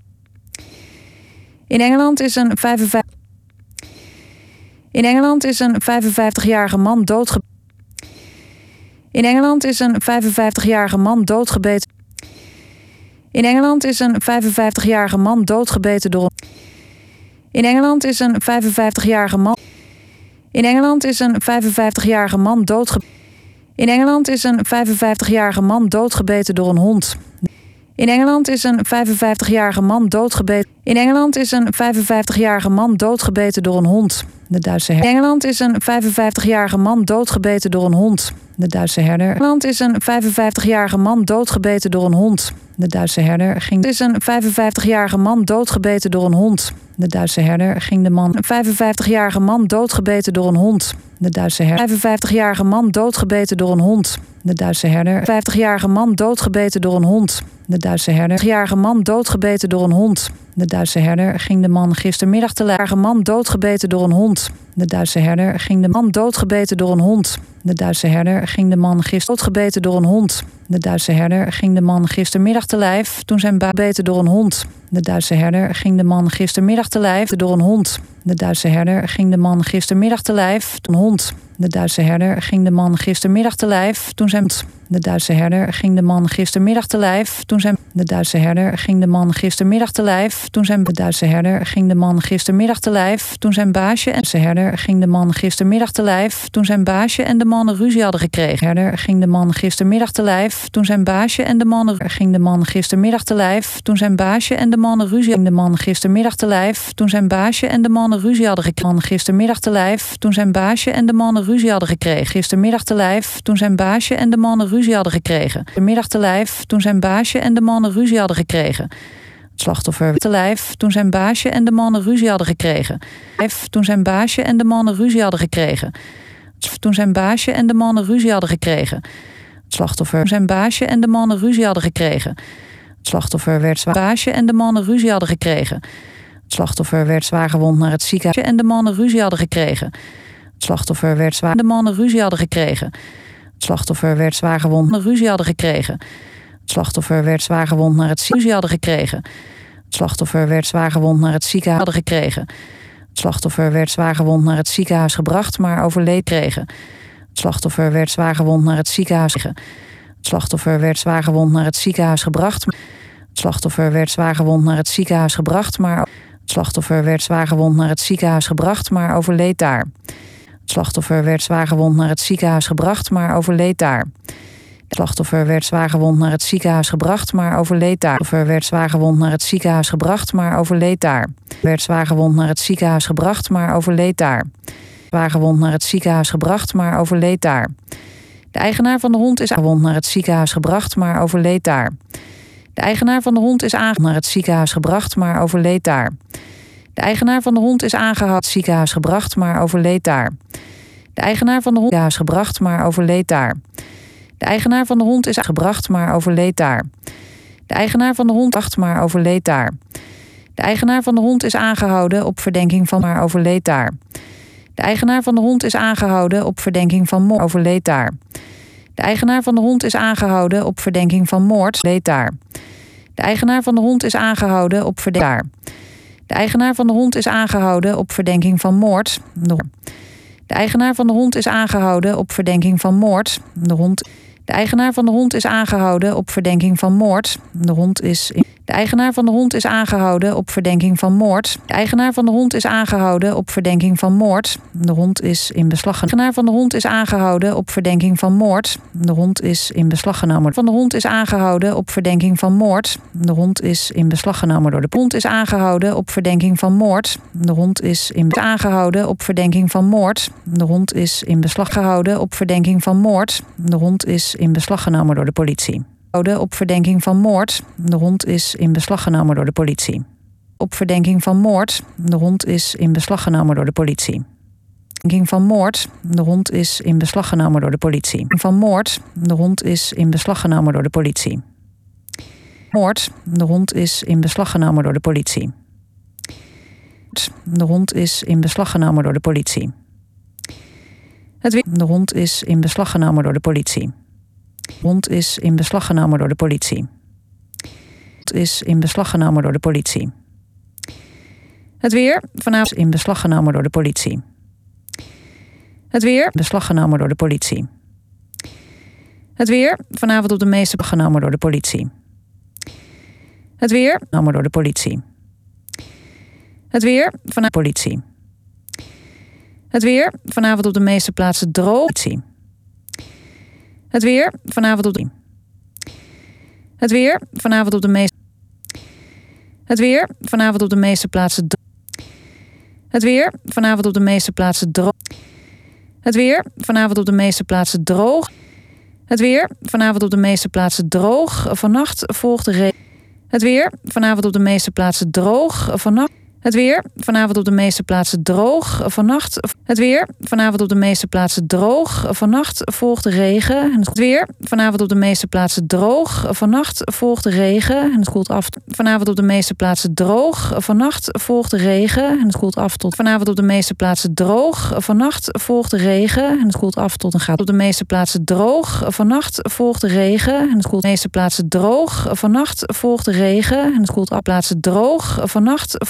In Engeland is een vijfenvijftig. In Engeland is een vijfenvijftigjarige man doodge. In Engeland is een vijfenvijftigjarige man doodgebeten. In Engeland is een vijfenvijftigjarige man doodgebeten door. In Engeland is een vijfenvijftigjarige man. In Engeland is een vijfenvijftigjarige man doodge. In Engeland is een vijfenvijftigjarige man doodgebeten door een hond. In Engeland is een vijfenvijftigjarige man doodgebeten. In Engeland is een vijfenvijftigjarige man doodgebeten door een hond. De Duitse herder. In Engeland is een vijfenvijftigjarige man doodgebeten door een hond. De Duitse herder. In Engeland is een vijfenvijftigjarige man doodgebeten door een hond. De Duitse herder ging. Het is een vijfenvijftigjarige man doodgebeten door een hond. De Duitse herder ging de man. Een vijfenvijftigjarige man doodgebeten door een hond. De Duitse herder. vijfenvijftigjarige man doodgebeten door een hond. De Duitse herder. vijftigjarige man doodgebeten door een hond. De Duitse herder. vijftigjarige man doodgebeten door een hond. De Duitse herder ging de man gistermiddag te lagen. Man doodgebeten door een hond. De Duitse herder ging de man doodgebeten door een hond. De Duitse herder ging de man gisteren doodgebeten door een hond. De Duitse herder ging de man gistermiddag te lijf toen zijn baas gebeten door een hond. De Duitse herder ging de man gistermiddag te lijf door een hond. De Duitse herder ging de man gistermiddag te lijf. Een hond. De Duitse herder ging de man gistermiddag te lijf toen zijn. De Duitse herder ging de man gistermiddag te lijf toen zijn. De Duitse herder ging de man gistermiddag te lijf toen zijn. De Duitse herder ging de man gistermiddag te lijf toen zijn baasje en de herder ging de man gistermiddag te lijf toen zijn baasje en de mannen ruzie hadden gekregen. Herder ging de man gistermiddag te lijf toen zijn baasje en de mannen ging de man gistermiddag te lijf toen zijn baasje en de mannen ruzie ging de man gistermiddag te lijf toen zijn baasje en de mannen ruzie hadden gekregen. Man gistermiddag te lijf toen zijn baasje en de mannen ruzie hadden gekregen. Gistermiddag te lijf toen zijn baasje en de mannen ruzie hadden gekregen. Gistermiddag te lijf toen zijn baasje en de mannen ruzie hadden gekregen. Het slachtoffer te lijf toen zijn baasje en de mannen ruzie hadden gekregen. Toen zijn baasje en de mannen ruzie hadden gekregen. Toen zijn baasje en de mannen ruzie hadden gekregen. Het slachtoffer zijn baasje en de mannen ruzie hadden gekregen. Het slachtoffer werd zwaar baasje en de mannen ruzie hadden gekregen. Het slachtoffer werd zwaar gewond naar het ziekenhuis en de mannen ruzie hadden gekregen. Het slachtoffer werd zwaar de mannen ruzie hadden gekregen. Het slachtoffer werd zwaar gewond naar ruzie hadden gekregen. Het slachtoffer werd zwaar gewond naar het ziekenhuis hadden gekregen. Het slachtoffer werd zwaar gewond naar het ziekenhuis hadden gekregen. Het slachtoffer werd zwaar gewond naar het ziekenhuis gebracht, maar overleed kregen. Het slachtoffer werd zwaar gewond naar het ziekenhuis. Het slachtoffer werd zwaar gewond naar het ziekenhuis gebracht. Het slachtoffer werd zwaar gewond naar het ziekenhuis gebracht, maar het slachtoffer werd zwaar gewond naar het ziekenhuis gebracht, maar overleed daar. Het slachtoffer werd zwaar gewond naar het ziekenhuis gebracht, maar overleed daar. Het slachtoffer werd zwaar gewond naar het ziekenhuis gebracht, maar overleed daar. Het slachtoffer werd zwaar gewond naar het ziekenhuis gebracht, maar overleed daar. Werd zwaar gewond naar het ziekenhuis gebracht, maar overleed daar. Zwaar gewond naar het ziekenhuis gebracht, maar overleed daar. De eigenaar van de hond is gewond naar het ziekenhuis gebracht, maar overleed daar. De eigenaar van de hond is aangehouden naar het ziekenhuis gebracht, maar overleed daar. De eigenaar van de hond is aangehouden ziekenhuis gebracht, maar overleed daar. De eigenaar van de hond is ziekenhuis gebracht, maar overleed daar. De eigenaar van de hond is gebracht, maar overleed daar. De eigenaar van de hond bracht, maar overleed daar. De eigenaar van de hond is aangehouden op verdenking van maar overleed daar. De eigenaar van de hond is aangehouden op verdenking van moord, overleed daar. De eigenaar van de hond is aangehouden op verdenking van moord, leed daar. De eigenaar van de hond is aangehouden op verdenking daar. De eigenaar van de hond is aangehouden op verdenking van moord. De eigenaar van de hond is aangehouden op verdenking van moord. De hond. De eigenaar van de hond is aangehouden op verdenking van moord. De hond is. De eigenaar van de hond is aangehouden op verdenking van moord. De eigenaar van de hond is aangehouden op verdenking van moord. De hond is in beslag genomen. De eigenaar van de hond is aangehouden op verdenking van moord. De hond is in beslag genomen. Van de hond is aangehouden op verdenking van moord. De hond is in beslag genomen door de hond is aangehouden op verdenking van moord. De hond is in aangehouden op verdenking van moord. De hond is in beslag gehouden op verdenking van moord. De hond is in beslag genomen door de politie. Op verdenking van moord. De hond is in beslag genomen door de politie. Op verdenking van moord. De hond is in beslag genomen door de politie. Verdenking van moord. De hond is in beslag genomen door de politie. Van moord. De hond is in beslag genomen door de politie. Moord. De hond is in beslag genomen door de politie. De hond is in beslag genomen door de politie. Het de hond is in beslag genomen door de politie. De hond is in beslag genomen door de politie. Het is in beslag genomen door de politie. Het weer vanavond in beslag genomen door de politie. Het weer in beslag genomen door de politie. Het weer vanavond op de meeste genomen door de politie. Het weer genomen door de politie. Het weer vanavond politie. Het weer vanavond op de meeste plaatsen droog. Het weer vanavond op de Het weer vanavond op de meeste Het weer vanavond op de meeste plaatsen Het weer vanavond op de meeste plaatsen droog. Het weer vanavond op de meeste plaatsen droog. Het weer vanavond op de meeste plaatsen droog. Vannacht volgt regen. Het weer vanavond op de meeste plaatsen droog. Vannacht Het weer vanavond op de meeste plaatsen droog. Vannacht Het weer vanavond op de meeste plaatsen droog. Vannacht volgt regen. Het weer vanavond op de meeste plaatsen droog. Vannacht volgt regen en het koelt af. Vanavond op de meeste plaatsen droog. Vannacht volgt regen en het koelt af tot. Vanavond op de meeste plaatsen droog. Vannacht volgt regen en het koelt af tot een graad. Op de meeste plaatsen droog. Vannacht volgt regen en het koelt. De meeste plaatsen droog. Vannacht volgt regen en het koelt af. Plaatsen droog. Vannacht volgt regen.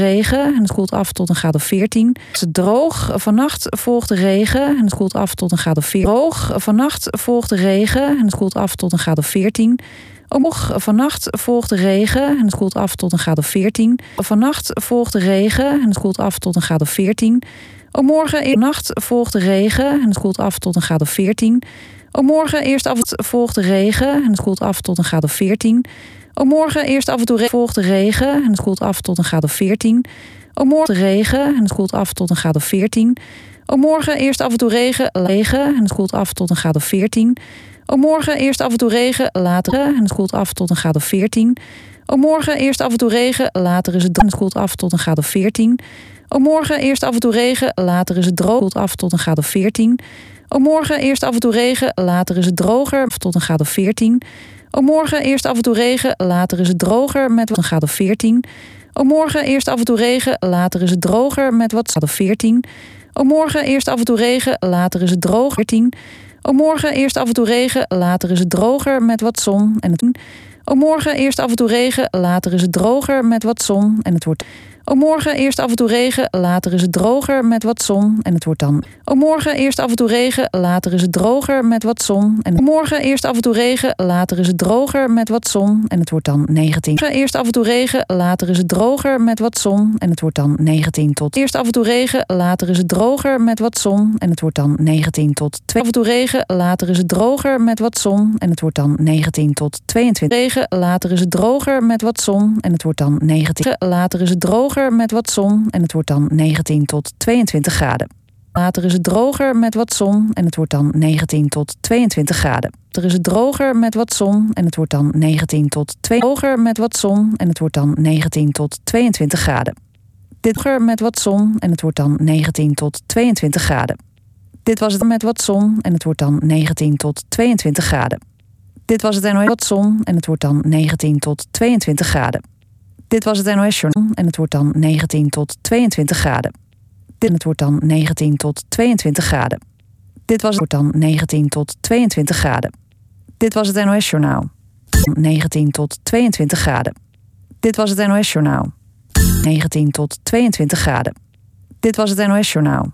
regen en het koelt af tot een graad of veertien. Is het droog? Vannacht volgt de regen en het koelt af tot een graad of veertien. Droog? Vannacht volgt de regen en het koelt af tot een graad of veertien. Ook vannacht volgt de regen en het koelt af tot een graad of veertien. Vannacht volgt de regen en het koelt af tot een graad of veertien. Ook morgen in de nacht volgt de regen en het koelt af tot een graad of veertien. Ook morgen eerst af en toe volgt de regen en het koelt af tot een graad of veertien. Ook morgen eerst af en toe volgt de regen en het koelt af tot een graad of veertien. Ook morgen de regen en het koelt af tot een graad of veertien. Ook morgen eerst af en toe regen, regen en het koelt af tot een graad of veertien. Ook morgen eerst af en toe regen, later en het koelt af tot een graad of veertien. Ook morgen eerst af en toe regen, later is het droog en het koelt af tot een graad of veertien. Ook morgen eerst af en toe regen, later is het droog, koelt af tot een graad of veertien. Ook morgen eerst af en toe regen, later is het droger tot een graad of veertien. Ook morgen eerst af en toe regen, later is het droger met een graad of veertien. Ook morgen eerst af en toe regen, later is het droger met wat graad of veertien. Ook morgen eerst af en toe regen, later is het droog veertien. Ook morgen eerst af en toe regen, later is het droger met wat zon en het. Ook morgen eerst af en toe regen, later is het droger met wat zon en het wordt. Ook morgen eerst af en toe regen, later is het droger met wat zon en het wordt dan. Ook morgen eerst af en toe regen, later is het droger met wat zon en morgen eerst af en toe regen, later is het droger met wat zon en het wordt dan negentien. Eerst af en toe regen, later is het droger met wat zon en het wordt dan negentien tot. Eerst af en toe regen, later is het droger met wat zon en het wordt dan negentien tot. Af en toe regen, later is het droger met wat zon en het wordt dan negentien tot tweeëntwintig. Regen, later is het droger met wat zon en het wordt dan negentien. Later is het droger met wat zon en het wordt dan negentien tot tweeëntwintig graden. Later is het droger met wat zon en het wordt dan negentien tot tweeëntwintig graden. Later is het droger met wat zon en het wordt dan negentien tot twee. Droger met wat zon en het wordt dan negentien tot tweeëntwintig graden. Dit met wat zon en het wordt dan negentien tot tweeëntwintig graden. Dit was het met wat zon en het wordt dan negentien tot tweeëntwintig graden. Dit was het N O S wat zon en het wordt dan negentien tot tweeëntwintig graden. Dit was het N O S Journaal en het wordt dan negentien tot tweeëntwintig graden. Dit het wordt dan negentien tot tweeëntwintig graden. Dit was het dan negentien tot tweeëntwintig graden. Dit was het N O S Journaal. negentien tot tweeëntwintig graden. Dit was het N O S Journaal. negentien tot tweeëntwintig graden. Dit was het N O S Journaal.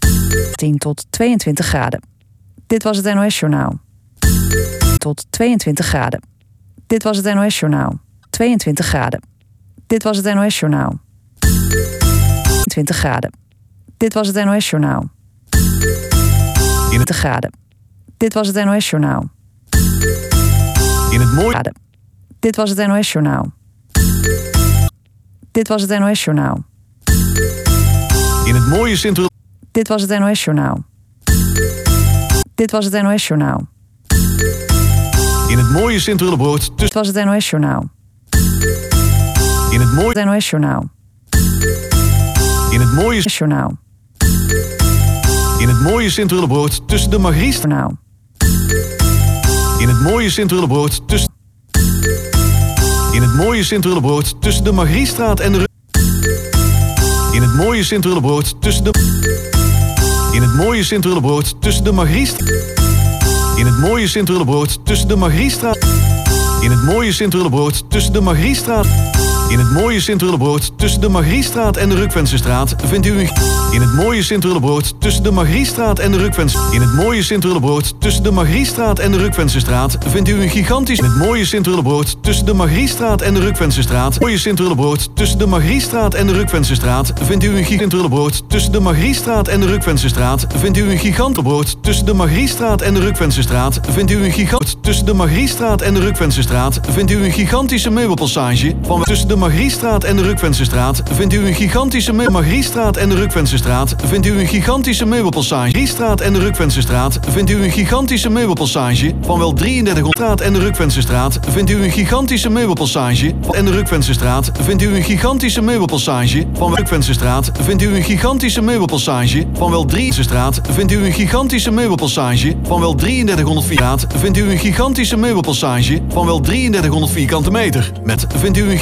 tien tot tweeëntwintig graden. Dit was het N O S Journaal. Tot tweeëntwintig graden. Dit was het N O S Journaal. tweeëntwintig graden. Dit was het N O S Journaal. twintig graden. Dit was het N O S Journaal. twintig graden. Dit was het N O S Journaal. In het mooie. Dit was het N O S Journaal. Dit was het N O S Journaal. In het mooie Sint-Ul. Dit was het N O S Journaal. Dit was het N O S Journaal. In het mooie Sint-Willebrood. Dit was het N O S Journaal. In het mooie N O S Journaal. In het mooie Journaal. In het mooie Sint-Willebrood tussen de Margriest. Journaal. In het mooie Sint-Willebrood tussen. In het mooie Sint-Willebrood tussen de Margrieststraat en de. In het mooie Sint-Willebrood tussen de. In het mooie Sint-Willebrood tussen de Margriest. In het mooie Sint-Willebrood tussen de Margrieststraat. In het mooie Sint-Willebrood tussen de Margrieststraat. In het mooie Sint-Willebrood tussen de Margrieststraat en de Rukvensterstraat vindt u een. In het mooie Sint-Willebrood tussen de Margrieststraat en de Rukvens. In het mooie Sint-Willebrood tussen de Margrieststraat en de Rukvensterstraat vindt u een gigantisch. In het mooie Sint-Willebrood tussen de Margrieststraat en de Rukvensterstraat. Mooie Sint-Willebrood tussen de Margrieststraat en de Rukvensterstraat vindt u een Sint-Willebrood tussen de Margrieststraat en de Rukvensterstraat vindt u een gigantenbrood tussen de Margrieststraat en de Rukvensterstraat vindt u een gigant tussen de Margrieststraat en de Rukvensterstraat vindt u een gigantische meubelpassage van tussen de Margrieststraat en de Rukvensterstraat vindt u een gigantische me Margrieststraat en de Rukvensterstraat vindt u een gigantische meubelpassage. Margrieststraat en de Rukvensterstraat vindt u een gigantische meubelpassage van wel drieëndertighonderd straat en de Rukvensterstraat vindt u een gigantische meubelpassage en de Rukvensterstraat vindt u een gigantische meubelpassage van de Rukvensterstraat vindt u een gigantische meubelpassage van wel drieëndertigste straat vindt u een gigantische meubelpassage van wel drieëndertighonderd straat vindt u een gigantische meubelpassage van wel drieëndertighonderd vierkante meter met vindt u een gigantische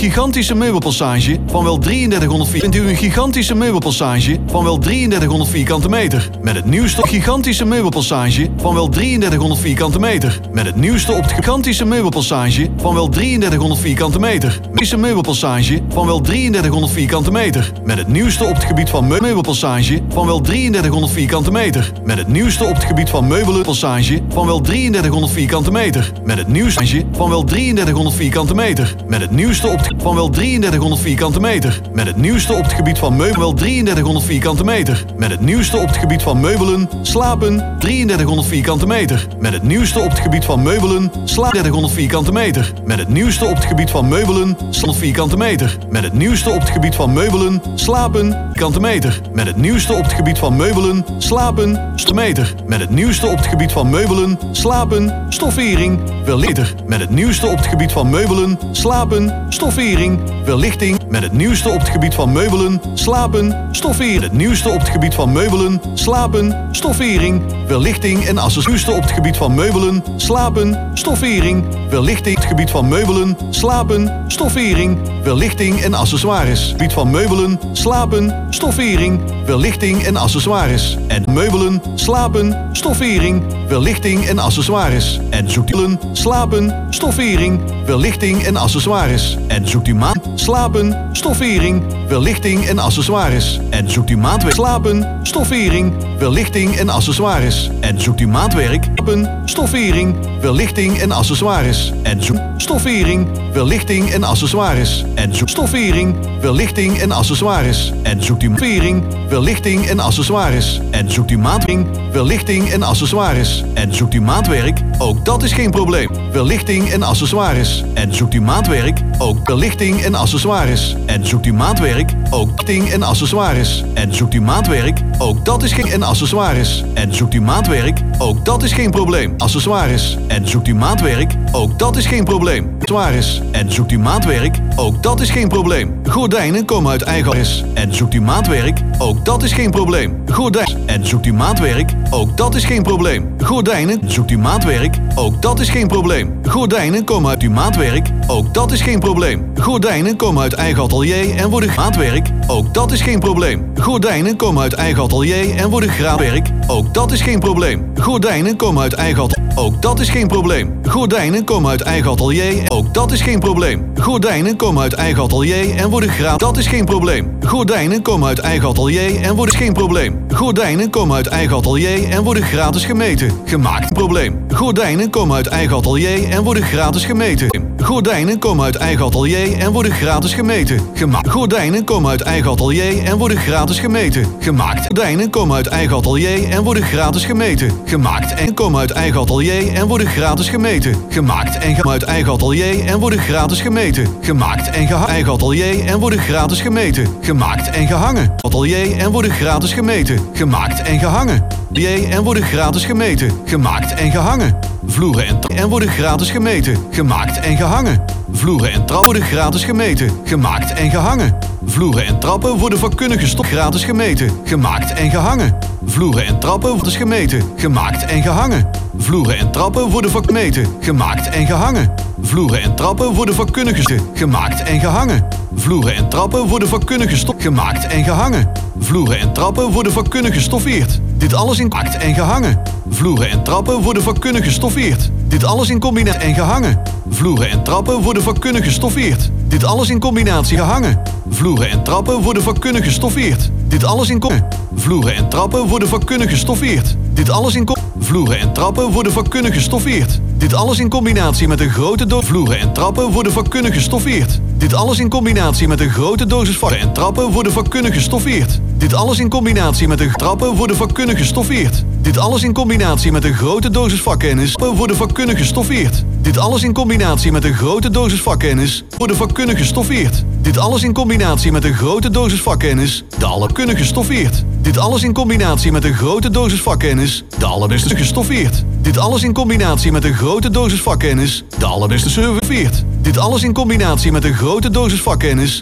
gigantische meubelpassage van wel drieëndertighonderd vierkante meter. Vindt u een gigantische meubelpassage van wel drieëndertighonderd vierkante meter. Met het nieuwste gigantische meubelpassage van wel drieëndertighonderd vierkante meter. Met het nieuwste op de gigantische meubelpassage van wel drieëndertighonderd vierkante meter. Deze meubelpassage van wel drieëndertighonderd vierkante meter. Met het nieuwste op het gebied van meubelpassage van wel drieëndertighonderd vierkante meter. Met het nieuwste op het gebied van meubelpassage van wel drieëndertighonderd vierkante meter. Met het nieuwste van wel drieëndertighonderd vierkante meter. Met het nieuwste op het van wel drieëndertighonderd vierkante meter. Met het nieuwste op het gebied van meubelen wel drieëndertighonderd vierkante meter. Met het nieuwste op het gebied van meubelen, slapen drieëndertighonderd vierkante meter. Met het nieuwste op het gebied van meubelen, slapen drieëndertighonderd vierkante meter. Met het nieuwste op het gebied van meubelen, slapen vierkante meter. Met het nieuwste op het gebied van meubelen, slapen vierkante meter. Met het nieuwste op het gebied van meubelen, slapen meter. Met het nieuwste op het gebied van meubelen, slapen, stoffering, verlichter. Met het nieuwste op het gebied van meubelen, slapen, stoffering, verlichting. Met het nieuwste op het gebied van meubelen, slapen, stoffering. Het nieuwste op het gebied van meubelen, slapen, stoffering, verlichting en accessoires op het gebied van meubelen, slapen, stoffering, verlichting. Het gebied van meubelen, slapen, stoffering, verlichting en accessoires. Het gebied van meubelen, slapen, stoffering, verlichting en accessoires. En meubelen, slapen, stoffering, verlichting en accessoires. En zoekt u slapen, stoffering, verlichting en accessoires. En zoekt u maat, slapen, stoffering, verlichting en accessoires. En zoekt u maatwerk, slapen, stoffering, verlichting en accessoires. En zoekt u maatwerk, slapen, stoffering, verlichting en accessoires. En zoekt stoffering, verlichting en accessoires. En zoekt stoffering, verlichting en accessoires. En zoekt u stoffering, verlichting en accessoires. En zoekt u maatwerk, verlichting en accessoires. En zoekt u maatwerk, ook dat is geen probleem. Verlichting en accessoires. En zoekt u maatwerk, ook verlichting en accessoires. En zoekt u maatwerk, ook verlichting en accessoires. En zoekt u maatwerk, ook dat is geen en accessoires. En zoekt u maatwerk, ook dat is geen probleem. Accessoires. En zoekt u maatwerk, ook dat is geen probleem. Accessoires. En zoekt u maatwerk, ook dat is geen probleem. Gordijnen komen uit eigen huis. En zoekt u maatwerk, ook dat is geen probleem. Gordijnen. En zoekt u maatwerk, ook dat is geen probleem. Gordijnen. Zoekt u maatwerk, ook dat is geen probleem. Gordijnen komen uit uw maatwerk, ook dat is geen probleem. Gordijnen komen uit eigen atelier en worden maatwerk, ook dat is geen probleem. Gordijnen komen uit eigen atelier en worden graafwerk, ook dat is geen probleem. Gordijnen komen uit eigen atelier, ook dat is geen probleem. Gordijnen komen uit eigen atelier, ook dat is geen probleem. Gordijnen komen uit eigen atelier en worden graaf, dat is geen probleem. Gordijnen komen uit eigen atelier en worden geen probleem. Gordijnen komen uit eigen atelier en worden gratis gemeten. Gemaakt probleem. Gordijnen komen uit eigen atelier en worden gratis gemeten. Gordijnen komen uit eigen atelier en worden gratis gemeten. Gemaakt. Gordijnen komen uit eigen atelier en worden gratis gemeten. Gemaakt. Gordijnen komen uit eigen atelier en worden gratis gemeten. Gemaakt en komen uit eigen atelier en worden gratis gemeten. Gemaakt en komen uit eigen atelier en worden gratis gemeten. Gemaakt en gehangen. Eigen atelier en worden gratis gemeten. Gemaakt en gehangen. Atelier en worden gratis gemeten. Gemaakt en gehangen. Atelier en worden gratis gemeten. Gemaakt en gehangen. Vloeren en trappen en worden gratis gemeten. Gemaakt en gehangen. Vloeren en trappen worden gratis gemeten. Gemaakt en gehangen. Vloeren en trappen worden vakkundig gestopt. Gratis gemeten. Gemaakt en gehangen. Vloeren en trappen worden gemeten. Gemaakt en gehangen. Vloeren en trappen worden vakmeten. Gemaakt en gehangen. Vloeren en trappen worden vakkundig gestopt. Gemaakt en gehangen. Vloeren en trappen worden vakkundig gestopt. Gemaakt en gehangen. Vloeren en trappen worden vakkundig gestoffeerd. Dit alles in gemaakt en gehangen. Vloeren en trappen worden vakkundig gestoffeerd. Dit alles in combinatie en gehangen. Vloeren en trappen worden vakkundig gestoffeerd. Dit alles in combinatie gehangen. Vloeren en trappen worden vakkundig gestoffeerd. Dit alles in combinatie. Vloeren en trappen worden vakkundig gestoffeerd. Dit alles in Vloeren en trappen worden vakkundig gestoffeerd. Dit alles in combinatie met een grote dosis. Vloeren en trappen worden vakkundig gestoffeerd. Dit alles in combinatie met een grote dosis vakken en trappen worden vakkundig gestoffeerd. Dit alles in combinatie met een trappen worden vakkundig gestoffeerd. Dit alles in combinatie met een grote dosis vakkennis worden vakkundig gestoffeerd. Dit alles in combinatie met een grote dosis vakkennis worden vakkundig gestoffeerd. Dit alles in combinatie met een grote dosis vakkennis de allerkundig gestoffeerd. Dit alles in combinatie met een grote dosis vakkennis de allerbeste gestoffeerd. Dit alles in combinatie met een grote dosis vakkennis de allerbeste serveert. Dit alles in combinatie met een grote dosis vakkennis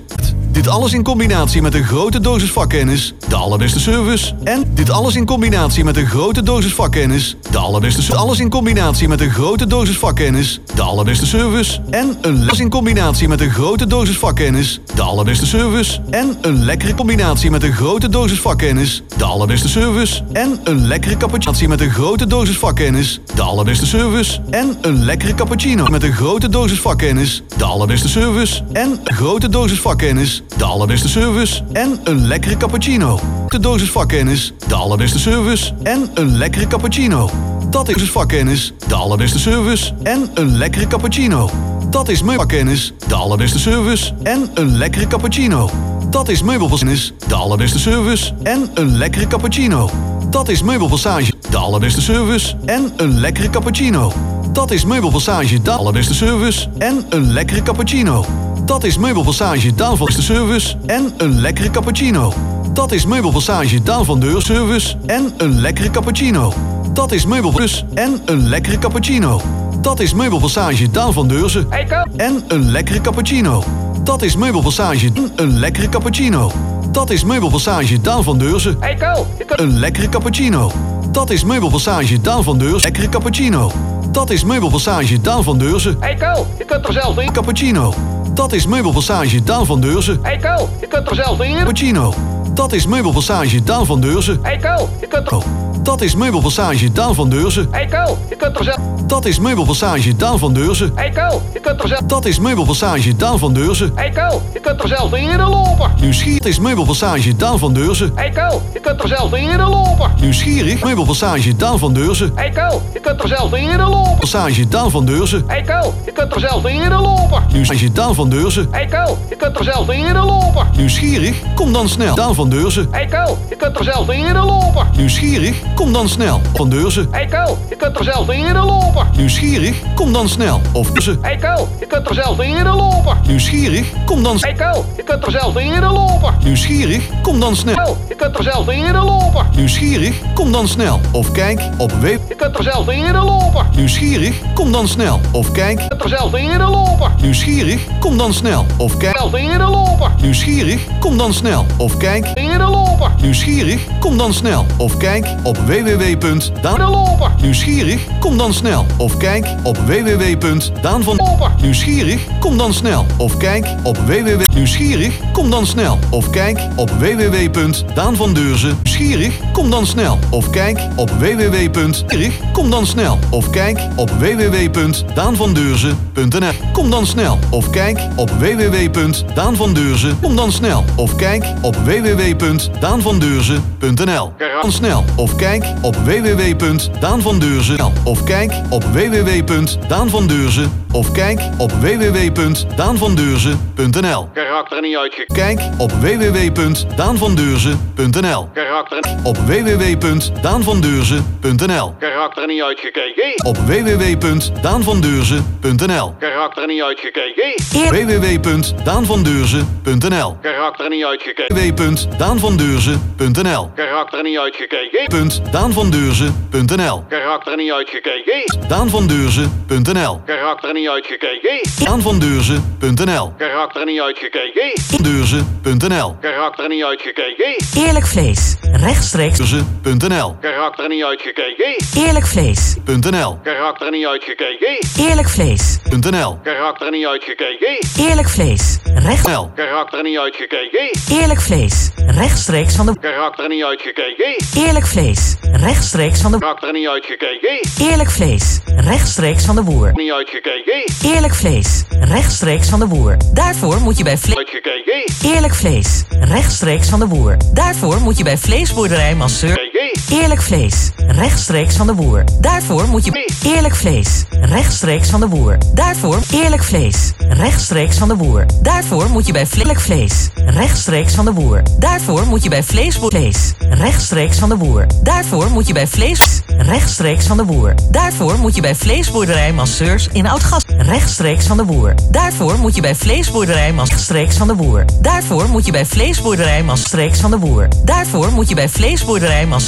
dit alles in combinatie met een grote dosis vakkennis, de allerbeste service. En dit alles in combinatie met een grote dosis vakkennis, de allerbeste service. Alles in combinatie met een grote dosis vakkennis, de allerbeste service. En een les in combinatie met een grote dosis vakkennis, de allerbeste service. En een lekkere combinatie met een grote dosis vakkennis, de allerbeste service. En een lekkere cappuccino met een grote dosis vakkennis, de allerbeste service. En een lekkere cappuccino met een grote dosis vakkennis, de allerbeste service. En een grote dosis vakkennis, de allerbeste service. En een lekkere cappuccino. De dosis vakkennis, de allerbeste service. En een lekkere cappuccino. Dat is vakkennis, de allerbeste service. En een lekkere cappuccino. Dat is meubelkennis, de allerbeste service. En een lekkere cappuccino. Dat is meubelkennis, de allerbeste service. En een lekkere cappuccino. Dat is meubelpassage, de allerbeste service. En een lekkere cappuccino. Dat is meubelpassage, de allerbeste service. En een lekkere cappuccino. Dat is meubelpassage, Daan van de service. En een lekkere cappuccino. Dat is meubelpassage, Daan van Deur service. En een lekkere cappuccino. Dat is meubelpassage en een lekkere cappuccino. Dat is meubelpassage, Daan van Deurzen. En een lekkere cappuccino. Dat is meubelpassage en een lekkere cappuccino. Dat is meubelpassage, Daan van Deurzen. Een lekkere cappuccino. Dat is meubelpassage, Daan van Deurzen. Lekkere cappuccino. Dat is meubelpassage, Daan van Deurzen. Hey Ko, je kunt er zelf in. Cappuccino. Dat is meubelpassage, Daan van Deurzen. Hey Ko, je kunt er zelf in. Cappuccino. Dat is meubelpassage, Daan van Deurzen. Hey Ko, je kunt er... Dat is meubelpassage, Daan van Deurzen. Hey Ko, je kunt er zelf... Dat is meubelpassage, Daan van Deurzen. Hey Ko, je kunt er zelf... Dat is meubelpassage, Daan van Deurzen. Hey Ko, je kunt er zelf in lopen. Nieuwsgierig is meubelpassage, Daan van Deurzen. Hey Ko, je kunt er zelf in lopen. Nieuwsgierig, meubelpassage, Daan van Deurzen. Hey Ko, je kunt er zelf in lopen. Passage, Daan van Deurzen. Hey Ko, je kunt er zelf in lopen. Nieuwsgierig, Daan van Deurzen. Hey Ko, je kunt er zelf in lopen. Nieuwsgierig, kom dan snel. Daan van Deurzen. Hey Ko, je kunt er zelf in lopen. Nieuwsgierig, kom dan snel. Van Deurzen. Hey Ko, je kunt er zelf in lopen. Nieuwsgierig, kom dan snel. Of Deurzen. Hey Ko, je kunt er zelf in lopen. Nieuwsgierig, kom dan snel. Hey Ko, je kunt er zelf in lopen. Nieuwsgierig, kom dan snel. Ko, je kunt er zelf in lopen. Nieuwsgierig, kom dan snel. Of kijk op w. Je kunt er zelf in lopen. Nieuwsgierig, kom dan snel. Of kijk. Je kunt er zelf in lopen. Nieuwsgierig, kom dan snel. Of kijk. Zelf in lopen. Nieuwsgierig, kom dan snel. Of kijk. In lopen. Nieuwsgierig, kom dan snel. Of kijk op w w w punt daan. Lopen. Nieuwsgierig, kom dan snel. Of kijk op w w w punt daan van. Lopen. Nieuwsgierig, kom dan snel. Of kijk op w w w. Nieuwsgierig, kom dan snel. Of kijk op w w w punt daan van Deurzen. Nieuwsgierig, kom dan snel. Of kijk op w w w punt kom dan snel. Of kijk op w w w punt daan van Deurzen punt n l. Kom dan snel. Of kijk op w w w punt daan van Deurzen. Kom dan snel. Of kijk op w w w punt daan van Deurzen punt n l. Dan snel. Of kijk op w w w punt daan van Deurzen. Of kijk op w w w punt daan van Deurzen. Of kijk op w w w punt daan van Deurzen punt n l. Karakter niet uitgekeken. Kijk op w w w punt daan van Deurzen punt n l. Karakter. Op w w w punt daan van Deurzen punt n l. Karakter niet uitgekeken. Op w w w punt daan van Deurzen punt n l. Karakter niet uitgekeken. w w w punt daan van Deurzen punt n l. Karakter niet uitgekeken. w w w punt daan van Deurzen punt n l. Karakter niet uitgekeken. Punt daan van Deurzen punt n l. Karakter niet uitgekeken. Daan van Deurzen punt n l. Karakter niet uitgekeken. Daan van Deurzen punt n l. Karakter niet uitgekeken. Deurzen punt n l. Karakter niet uitgekeken. Eerlijk vlees. Rechtstreeks. Deurzen punt n l. Karakter niet uitgekeken. Eerlijk vlees. Punt n l. Karakter niet uitgekeken. Eerlijk vlees. Punt n l. Karakter niet uitgekeken. Eerlijk vlees. Recht. N l. Karakter niet uitgekeken. Eerlijk vlees. Rechtstreeks van de. Karakter niet uitgekeken. Eerlijk vlees. Rechtstreeks van de. Karakter niet uitgekeken. Eerlijk vlees. Rechtstreeks van de boer. Niet uitgekeken. Eerlijk vlees. Rechtstreeks van de boer. Daarvoor moet je bij vlees. Uitgekeken. Eerlijk vlees. Rechtstreeks van de boer. Daarvoor moet je bij vleesboerderij Masseur. Gekeken. Eerlijk vlees. Rechtstreeks van de boer. Daarvoor moet je. Eerlijk vlees. Rechtstreeks van de boer. Daarvoor. Eerlijk vlees. Rechtstreeks van de boer. Daarvoor moet je bij Eerlijk vlees. Rechtstreeks van de boer. Daarvoor moet je bij vleesboer. Vlees. Rechtstreeks van de boer. Daarvoor moet je bij vlees. Rechtstreeks van de boer. Daarvoor moet je bij vleesboerderij Masseurs in Oudgas. Rechtstreeks van de boer. Daarvoor moet je bij vleesboerderij Mas. Rechtstreeks van de boer. Daarvoor moet je bij vleesboerderij Mas. Rechtstreeks van de boer. Daarvoor moet je bij vleesboerderij Masseurs.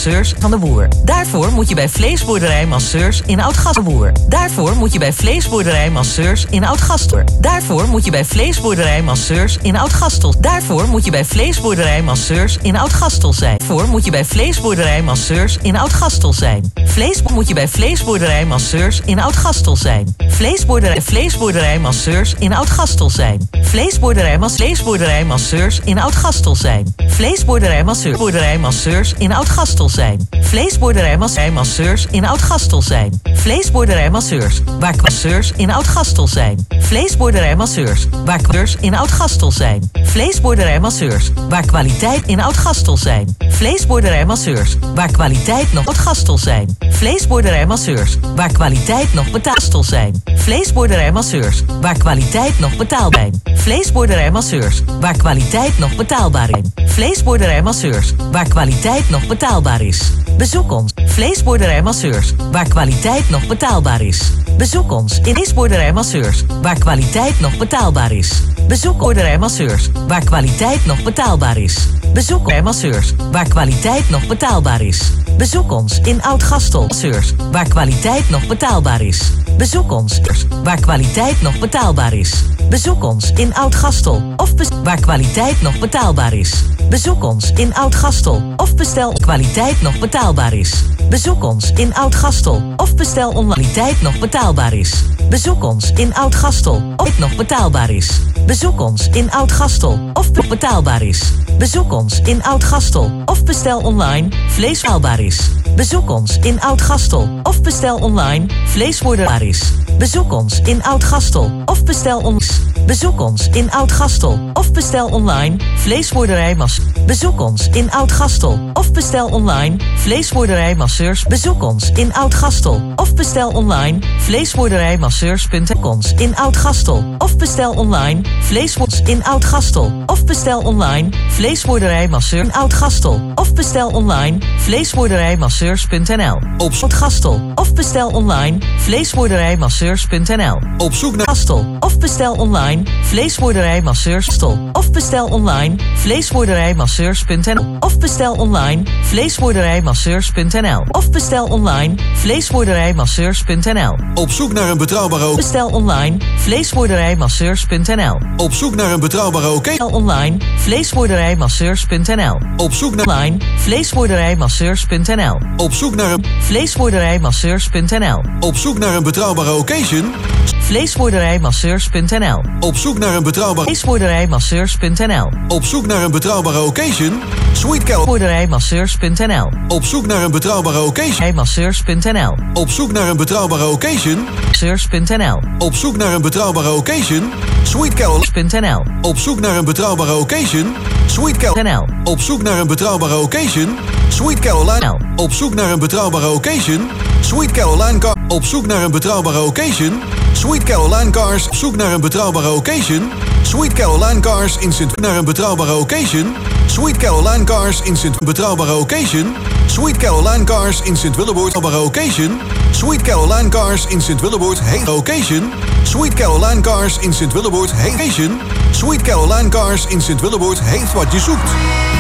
Masseurs van de Boer. Daarvoor moet je bij Vleesboerderij Masseurs in Oud-Gastelboer. Daarvoor moet je bij Vleesboerderij Masseurs in Oud-Gastel. Daarvoor moet je bij Vleesboerderij Masseurs in Oud-Gastel. Daarvoor moet je bij Vleesboerderij Masseurs in Oud-Gastel zijn. Daarvoor moet je bij Vleesboerderij Masseurs in Oud-Gastel zijn. Vlees moet je bij Vleesboerderij Masseurs in Oud-Gastel zijn. Vleesboerderij Vleesboerderij Masseurs in Oud-Gastel zijn. Vleesboerderij Mas Vleesboerderij Masseurs in Oud-Gastel zijn. Vleesboerderij Masseurs Boerderij Masseurs in Oud-Gastel zijn. Vleesboerderij Masseurs in Oud-Gastel zijn. Vleesboerderij Masseurs waar Masseurs in Oud-Gastel zijn. Vleesboerderij Masseurs waar Masseurs in Oud-Gastel zijn. Vleesboerderij Masseurs waar kwaliteit in Oud-Gastel zijn. Vleesboerderij Masseurs waar kwaliteit nog Oud-Gastel zijn. Vleesboerderij Masseurs waar kwaliteit nog betaalstel zijn. Vleesboerderij Masseurs waar kwaliteit nog betaalbaar zijn. Vleesboerderij Masseurs waar kwaliteit nog betaalbaar is. Vleesboerderij Masseurs waar kwaliteit nog betaalbaar is. Bezoek ons. Vleesboerderij Masseurs waar kwaliteit nog betaalbaar is. Bezoek ons in Vleesboerderij Masseurs waar kwaliteit nog betaalbaar is. Bezoek Boerderij Masseurs waar kwaliteit nog betaalbaar is. Bezoek bij Masseurs waar kwaliteit nog betaalbaar is. Bezoek ons in Oud-Gastel Masseurs waar kwaliteit nog betaalbaar is. Bezoek ons waar kwaliteit nog betaalbaar is. Bezoek ons in Oud-Gastel of bestel waar kwaliteit nog betaalbaar is. Bezoek ons in Oud-Gastel of bestel kwaliteit nog betaalbaar is. Bezoek ons in Oud-Gastel of bestel online kwaliteit nog betaalbaar is. Bezoek ons in Oud-Gastel of dit nog betaalbaar is. Bezoek ons in Oud-Gastel of betaalbaar is. Bezoek ons in Oud-Gastel of bestel online vlees haalbaar is. Bezoek ons in Oud-Gastel of bestel online vleesboerderij is. Bezoek ons in Oud-Gastel of bestel ons. Bezoek ons in Oud-Gastel of bestel online vleesboerderij Mas. Bezoek ons in Oud-Gastel of bestel online vleesboerderij Masseurs. Bezoek ons in Oud-Gastel of bestel online vleesboerderij Masseurs. Bezoek ons in Oud-Gastel of bestel online vleesboerderij in Oud-Gastel of bestel online vleesboerderij Masseurs in Oud-Gastel of bestel online vleesboerderij Masseurs punt n l. Op Oud-Gastel of bestel online vleesboerderij Masseurs punt n l. Op zoek naar Gastel of bestel online vleesboerderij Masseurs of bestel online vleesboerderij Masseurs punt n l of bestel online vleesboerderij Masseurs punt n l of bestel online vleesboerderij Masseurs punt n l. Op zoek naar een betrouwbare Bestel online vleesboerderij Masseurs punt n l. Op zoek naar een betrouwbare oké. Bestel online vleesboerderij Masseurs punt n l. Op zoek naar Online vleesboerderij Masseurs punt n l. Op zoek naar een Vleesboerderij Masseurs punt n l. Op zoek naar een betrouwbare occasion. Vleesboerderij Masseurs punt n l. Op zoek naar een betrouwbare Vleesboerderij Masseurs punt n l. Op zoek naar een betrouwbare occasion. Sweet Cal. Boerderij Masseurs punt n l. Op zoek naar een betrouwbare occasion. Bij Masseurs punt n l. Op zoek naar een betrouwbare occasion. Masseurs punt n l. Op zoek naar een betrouwbare occasion. Sweet Cal. Punt n l. Op zoek naar een betrouwbare occasion. Sweet Cal. N L. Op zoek naar een betrouwbare occasion. Sweet Caroline. Op zoek naar een betrouwbare occasion. Sweet Caroline Car. Op zoek naar een betrouwbare occasion. Sweet Caroline Cars. Op zoek naar een betrouwbare occasion. Sweet Caroline Cars in Sint. Naar een betrouwbare occasion. Sweet Caroline Cars in Sint. Betrouwbare occasion. Sweet Caroline Cars in Sint Willeboord. Betrouwbare occasion. Sweet Caroline Cars in Sint Willeboord. Heen occasion. Sweet Caroline Cars in Sint Willeboord. Heen occasion. Sweet Caroline Cars in Sint Willeboord heeft wat je zoekt.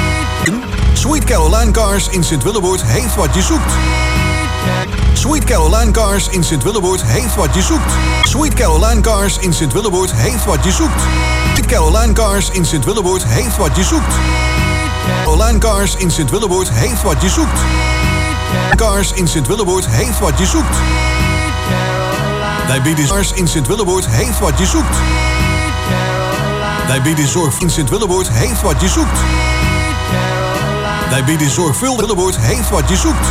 Sweet Caroline Cars in Sint Willeboord heeft wat je zoekt. Sweet Caroline Cars in Sint Willeboord heeft wat je zoekt. Sweet Caroline Cars in Sint Willeboord heeft wat je zoekt. Sweet Caroline Cars in Sint Willeboord heeft wat je zoekt. Caroline Cars in Sint Willeboord heeft wat je zoekt. Cars in Sint Willeboord heeft wat je zoekt. Diabetes Cars in Sint Willeboord heeft wat je zoekt. Diabetes Zorg in Sint Willeboord heeft wat je zoekt. Diabetes Zorgvuldig Willeboord heeft wat je zoekt.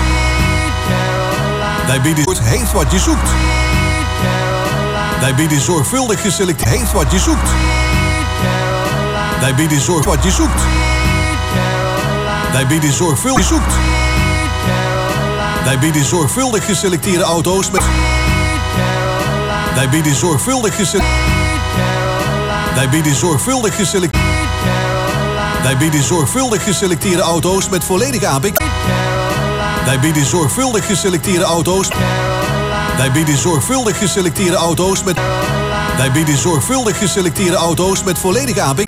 Diabetes heeft wat je zoekt. Diabetes Zorgvuldig geselecteerd heeft wat je zoekt. Diabetes Zorg wat je zoekt. Diabetes Zorgvuldig zoekt. Diabetes Zorgvuldig geselecteerde auto's met Diabetes Zorgvuldig geselecteerde Diabetes Zorgvuldig geselecteerde Diabetes Zorgvuldig geselecteerde auto's met volledige A P K. Diabetes Zorgvuldig geselecteerde auto's. Diabetes Zorgvuldig geselecteerde auto's met Diabetes Zorgvuldig geselecteerde auto's met volledige A P K.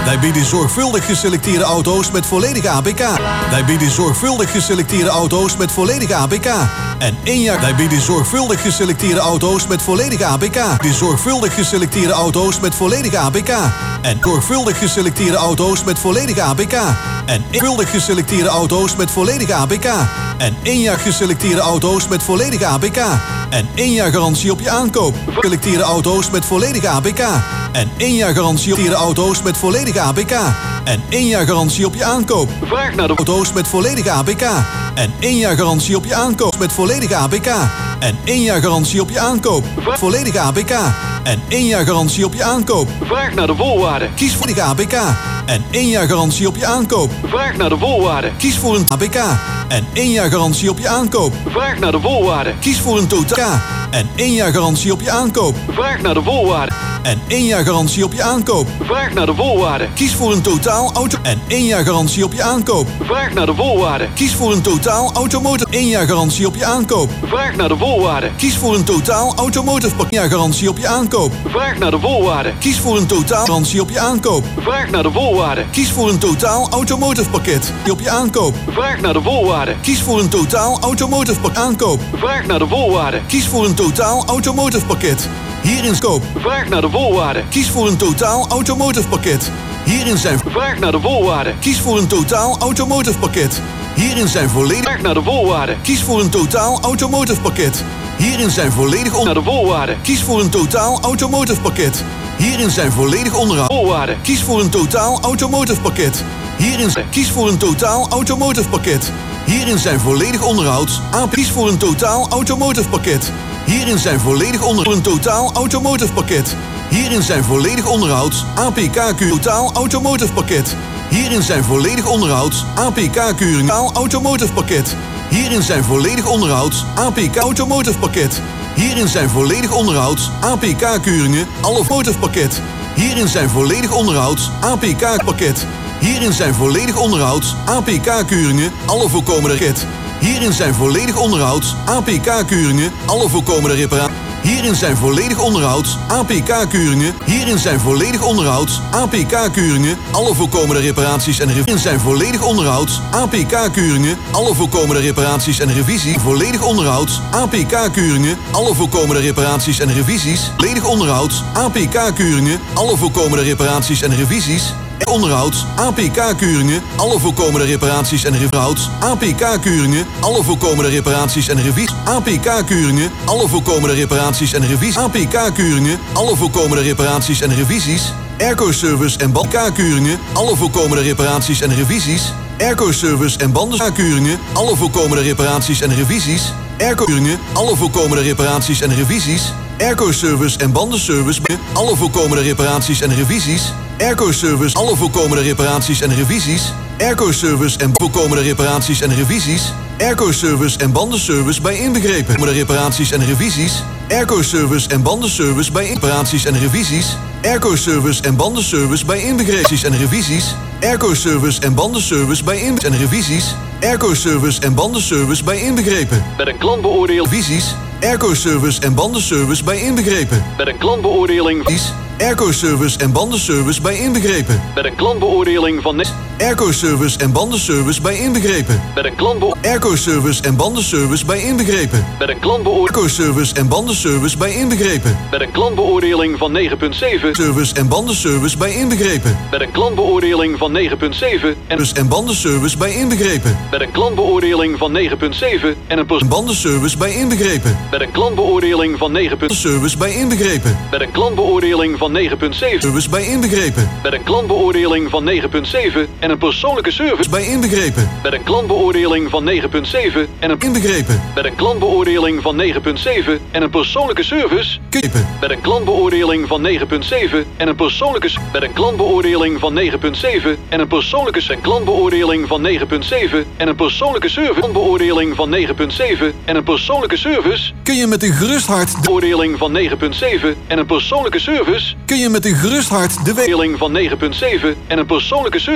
Wij bieden zorgvuldig geselecteerde auto's met volledige A P K. Wij bieden zorgvuldig geselecteerde auto's met volledige A P K. En één jaar. Wij bieden zorgvuldig geselecteerde auto's met volledige A P K. De zorgvuldig geselecteerde auto's met volledige A P K. En zorgvuldig geselecteerde auto's met volledige A P K. En zorgvuldig geselecteerde auto's met volledige A P K. En één jaar geselecteerde auto's met volledige A P K. En één jaar garantie op je aankoop. Geselecteerde auto's met volledige A P K. En één jaar garantie op je auto's met volledige A P K. En één jaar garantie op je aankoop. Vraag naar de Auto's met volledige A P K. En één jaar garantie op je aankoop met volledige A P K. En één jaar garantie op je aankoop. Volledige A P K. En één jaar garantie op je aankoop. Vraag naar de voorwaarden. Kies voor de A P K. En één jaar garantie op je aankoop. Vraag naar de voorwaarden. Kies voor een A P K. En één jaar garantie op je aankoop. Vraag naar de voorwaarden. Kies voor een Totaal. En één jaar garantie op je aankoop. Vraag naar de voorwaarden. En één jaar garantie op je aankoop. Vraag naar de voorwaarden. Kies voor een Totaal auto. En één jaar garantie op je aankoop. Vraag naar de voorwaarden. Kies voor een Totaal automotive. één jaar garantie op je aankoop. Vraag naar de voorwaarden. Kies voor een Totaal automotive pakket. één jaar garantie op je aankoop. Vraag naar de voorwaarden. Kies voor een Totaal garantie op je aankoop. Vraag naar de voorwaarden. Kies voor een Totaal automotive pakket. Op je aankoop. Vraag naar de voorwaarden. Kies voor een Totaal automotive pakket. Aankoop. Vraag naar de voorwaarden. Kies voor een Totaal automotive pakket. Hierin koop. Vraag naar de voorwaarden. Kies voor een Totaal automotive pakket. Hierin zijn. Vraag naar de voorwaarden. Kies voor een Totaal automotive pakket. Hierin zijn volledig. Vraag naar de voorwaarden. Kies voor een Totaal automotive pakket. Hierin zijn volledig on. Naar de voorwaarden. Kies voor een Totaal automotive pakket. Hierin zijn volledig onderhoud. Voorwaarden. Kies voor een Totaal automotive pakket. Hierin zijn. Kies voor een Totaal automotive pakket. Hierin zijn volledig onderhouds. A P. Kies voor een Totaal automotive pakket. Hierin zijn volledig onder. Voor een Totaal automotive pakket. Hierin zijn volledig onderhouds. A P K-keur. Totaal automotive pakket. Hierin zijn volledig onderhouds. A P K-keuring. Totaal automotive pakket. Hierin zijn volledig onderhouds. A P K automotive pakket. Hierin zijn volledig onderhouds. A P K-keuringen. Alle automotive pakket. Hierin zijn volledig onderhouds. A P K-pakket. Hierin zijn volledig onderhouds. A P K-keuringen. Alle voorkomende ret. Hierin zijn volledig onderhouds. A P K-keuringen. Alle voorkomende reparatie. Hierin zijn volledig onderhouds. A P K-keuringen. Hierin zijn volledig onderhouds. A P K-keuringen. Alle voorkomende reparaties en revisies. Hierin zijn volledig onderhouds. A P K-keuringen. Alle voorkomende reparaties en revisie. Volledig onderhouds. A P K-keuringen. Alle voorkomende reparaties en revisies. Volledig onderhouds. A P K-keuringen. Alle voorkomende reparaties en revisies. Onderhouds, A P K-keuringen, alle voorkomende reparaties en revisies. A P K-keuringen, alle voorkomende reparaties en revisies. A P K-keuringen, alle voorkomende reparaties en revisies. A P K-keuringen, alle voorkomende reparaties en revisies. Airco-service en band K-keuringen, alle voorkomende reparaties en revisies. Airco-service en banden K-keuringen, alle voorkomende reparaties en revisies. Airco-keuringen, alle voorkomende reparaties en revisies. Airco-service en bandenservice, alle voorkomende reparaties en revisies. Airco-service, alle voorkomende reparaties en revisies. Airco-service en voorkomende reparaties en revisies. Airco-service en bandenservice bij inbegrepen. De reparaties en revisies. Airco-service en bandenservice bij reparaties en revisies. Airco-service en bandenservice bij inbegrepen en revisies. Airco-service en bandenservice bij in en revisies. Airco-service en bandenservice bij inbegrepen. Met een klantbeoordeling. Visies. Airco-service en bandenservice bij inbegrepen. Met een klantbeoordeling. Visies. Airco-service en bandenservice bij inbegrepen. Met een klantbeoordeling van... Airco-service en bandenservice bij inbegrepen. Met een klantbeoordeling. Airco-service en bandenservice bij inbegrepen. Met een klantbeoordeling. Airco-service en bandenservice bij inbegrepen. Met een klantbeoordeling van negen komma zeven. Service en bandenservice bij inbegrepen. Met een klantbeoordeling van negen komma zeven. En... Service en bandenservice bij inbegrepen. Met een klantbeoordeling van negen komma zeven. En een pers... bandenservice bij inbegrepen. Met een klantbeoordeling van negen komma zeven. Service bij inbegrepen. Met een klantbeoordeling van negen komma zeven. Service bij inbegrepen. Met een klantbeoordeling van negen komma zeven. En een persoonlijke service bij inbegrepen. Met een klantbeoordeling van negen komma zeven. En een... Inbegrepen. Met een klantbeoordeling van negen komma zeven. En een persoonlijke service. Kepen. Met een klantbeoordeling van negen komma zeven. En een persoonlijke... Met een klantbeoordeling van negen komma zeven. En een persoonlijke... Een klantbeoordeling van negen komma zeven. En een persoonlijke service. Klantbeoordeling van negen komma zeven. En een persoonlijke service. Kun je met een gerust hart... De beoordeling van negen komma zeven. En een persoonlijke service. Kun je met een gerust hart de beoordeling van negen komma zeven. En een persoonlijke service.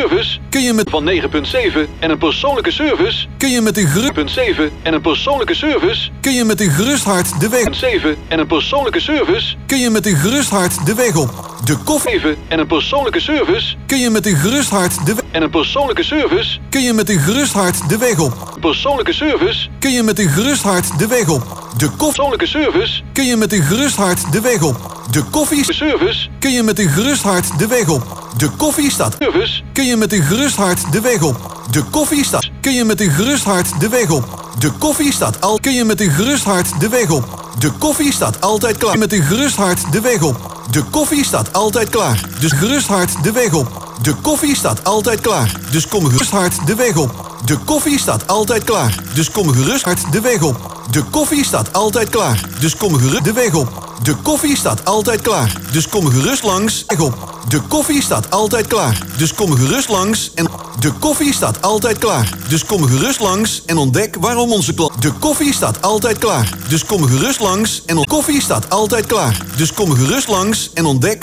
kun je met van negen punt zeven en een persoonlijke service kun je met een gerust punt zeven en een persoonlijke service kun je met een gerust hart de weg punt zeven en een persoonlijke service kun je met een gerust hart de weg op. De koffie zeven en een persoonlijke service kun je met een gerust hart de weg en een persoonlijke service kun je met een gerust hart de weg op. persoonlijke service Kun je met een gerust hart de weg op. De koffie persoonlijke service kun je met een gerust hart de weg op. De koffie service kun je met een gerust hart de weg op. De koffie staat service kun je met een gerust hart de weg op. De koffie staat kun je met een gerust hart de weg op. De koffie staat al kun je met een gerust hart de weg op. De koffie staat altijd klaar met een gerust hart de weg op. De koffie staat altijd klaar. Dus gerust hart de weg op. De koffie staat altijd klaar. Dus kom gerust hard de weg op. De koffie staat altijd klaar. Dus kom gerust hard de weg op. De koffie staat altijd klaar. Dus kom gerust de weg op. De koffie staat altijd klaar. Dus kom gerust langs weg op. De koffie staat altijd klaar. Dus kom gerust langs en de koffie staat altijd klaar. Dus kom gerust langs en ontdek waarom onze klant. De koffie staat altijd klaar. Dus kom gerust langs en on... koffie staat altijd klaar. Dus kom gerust langs en ontdek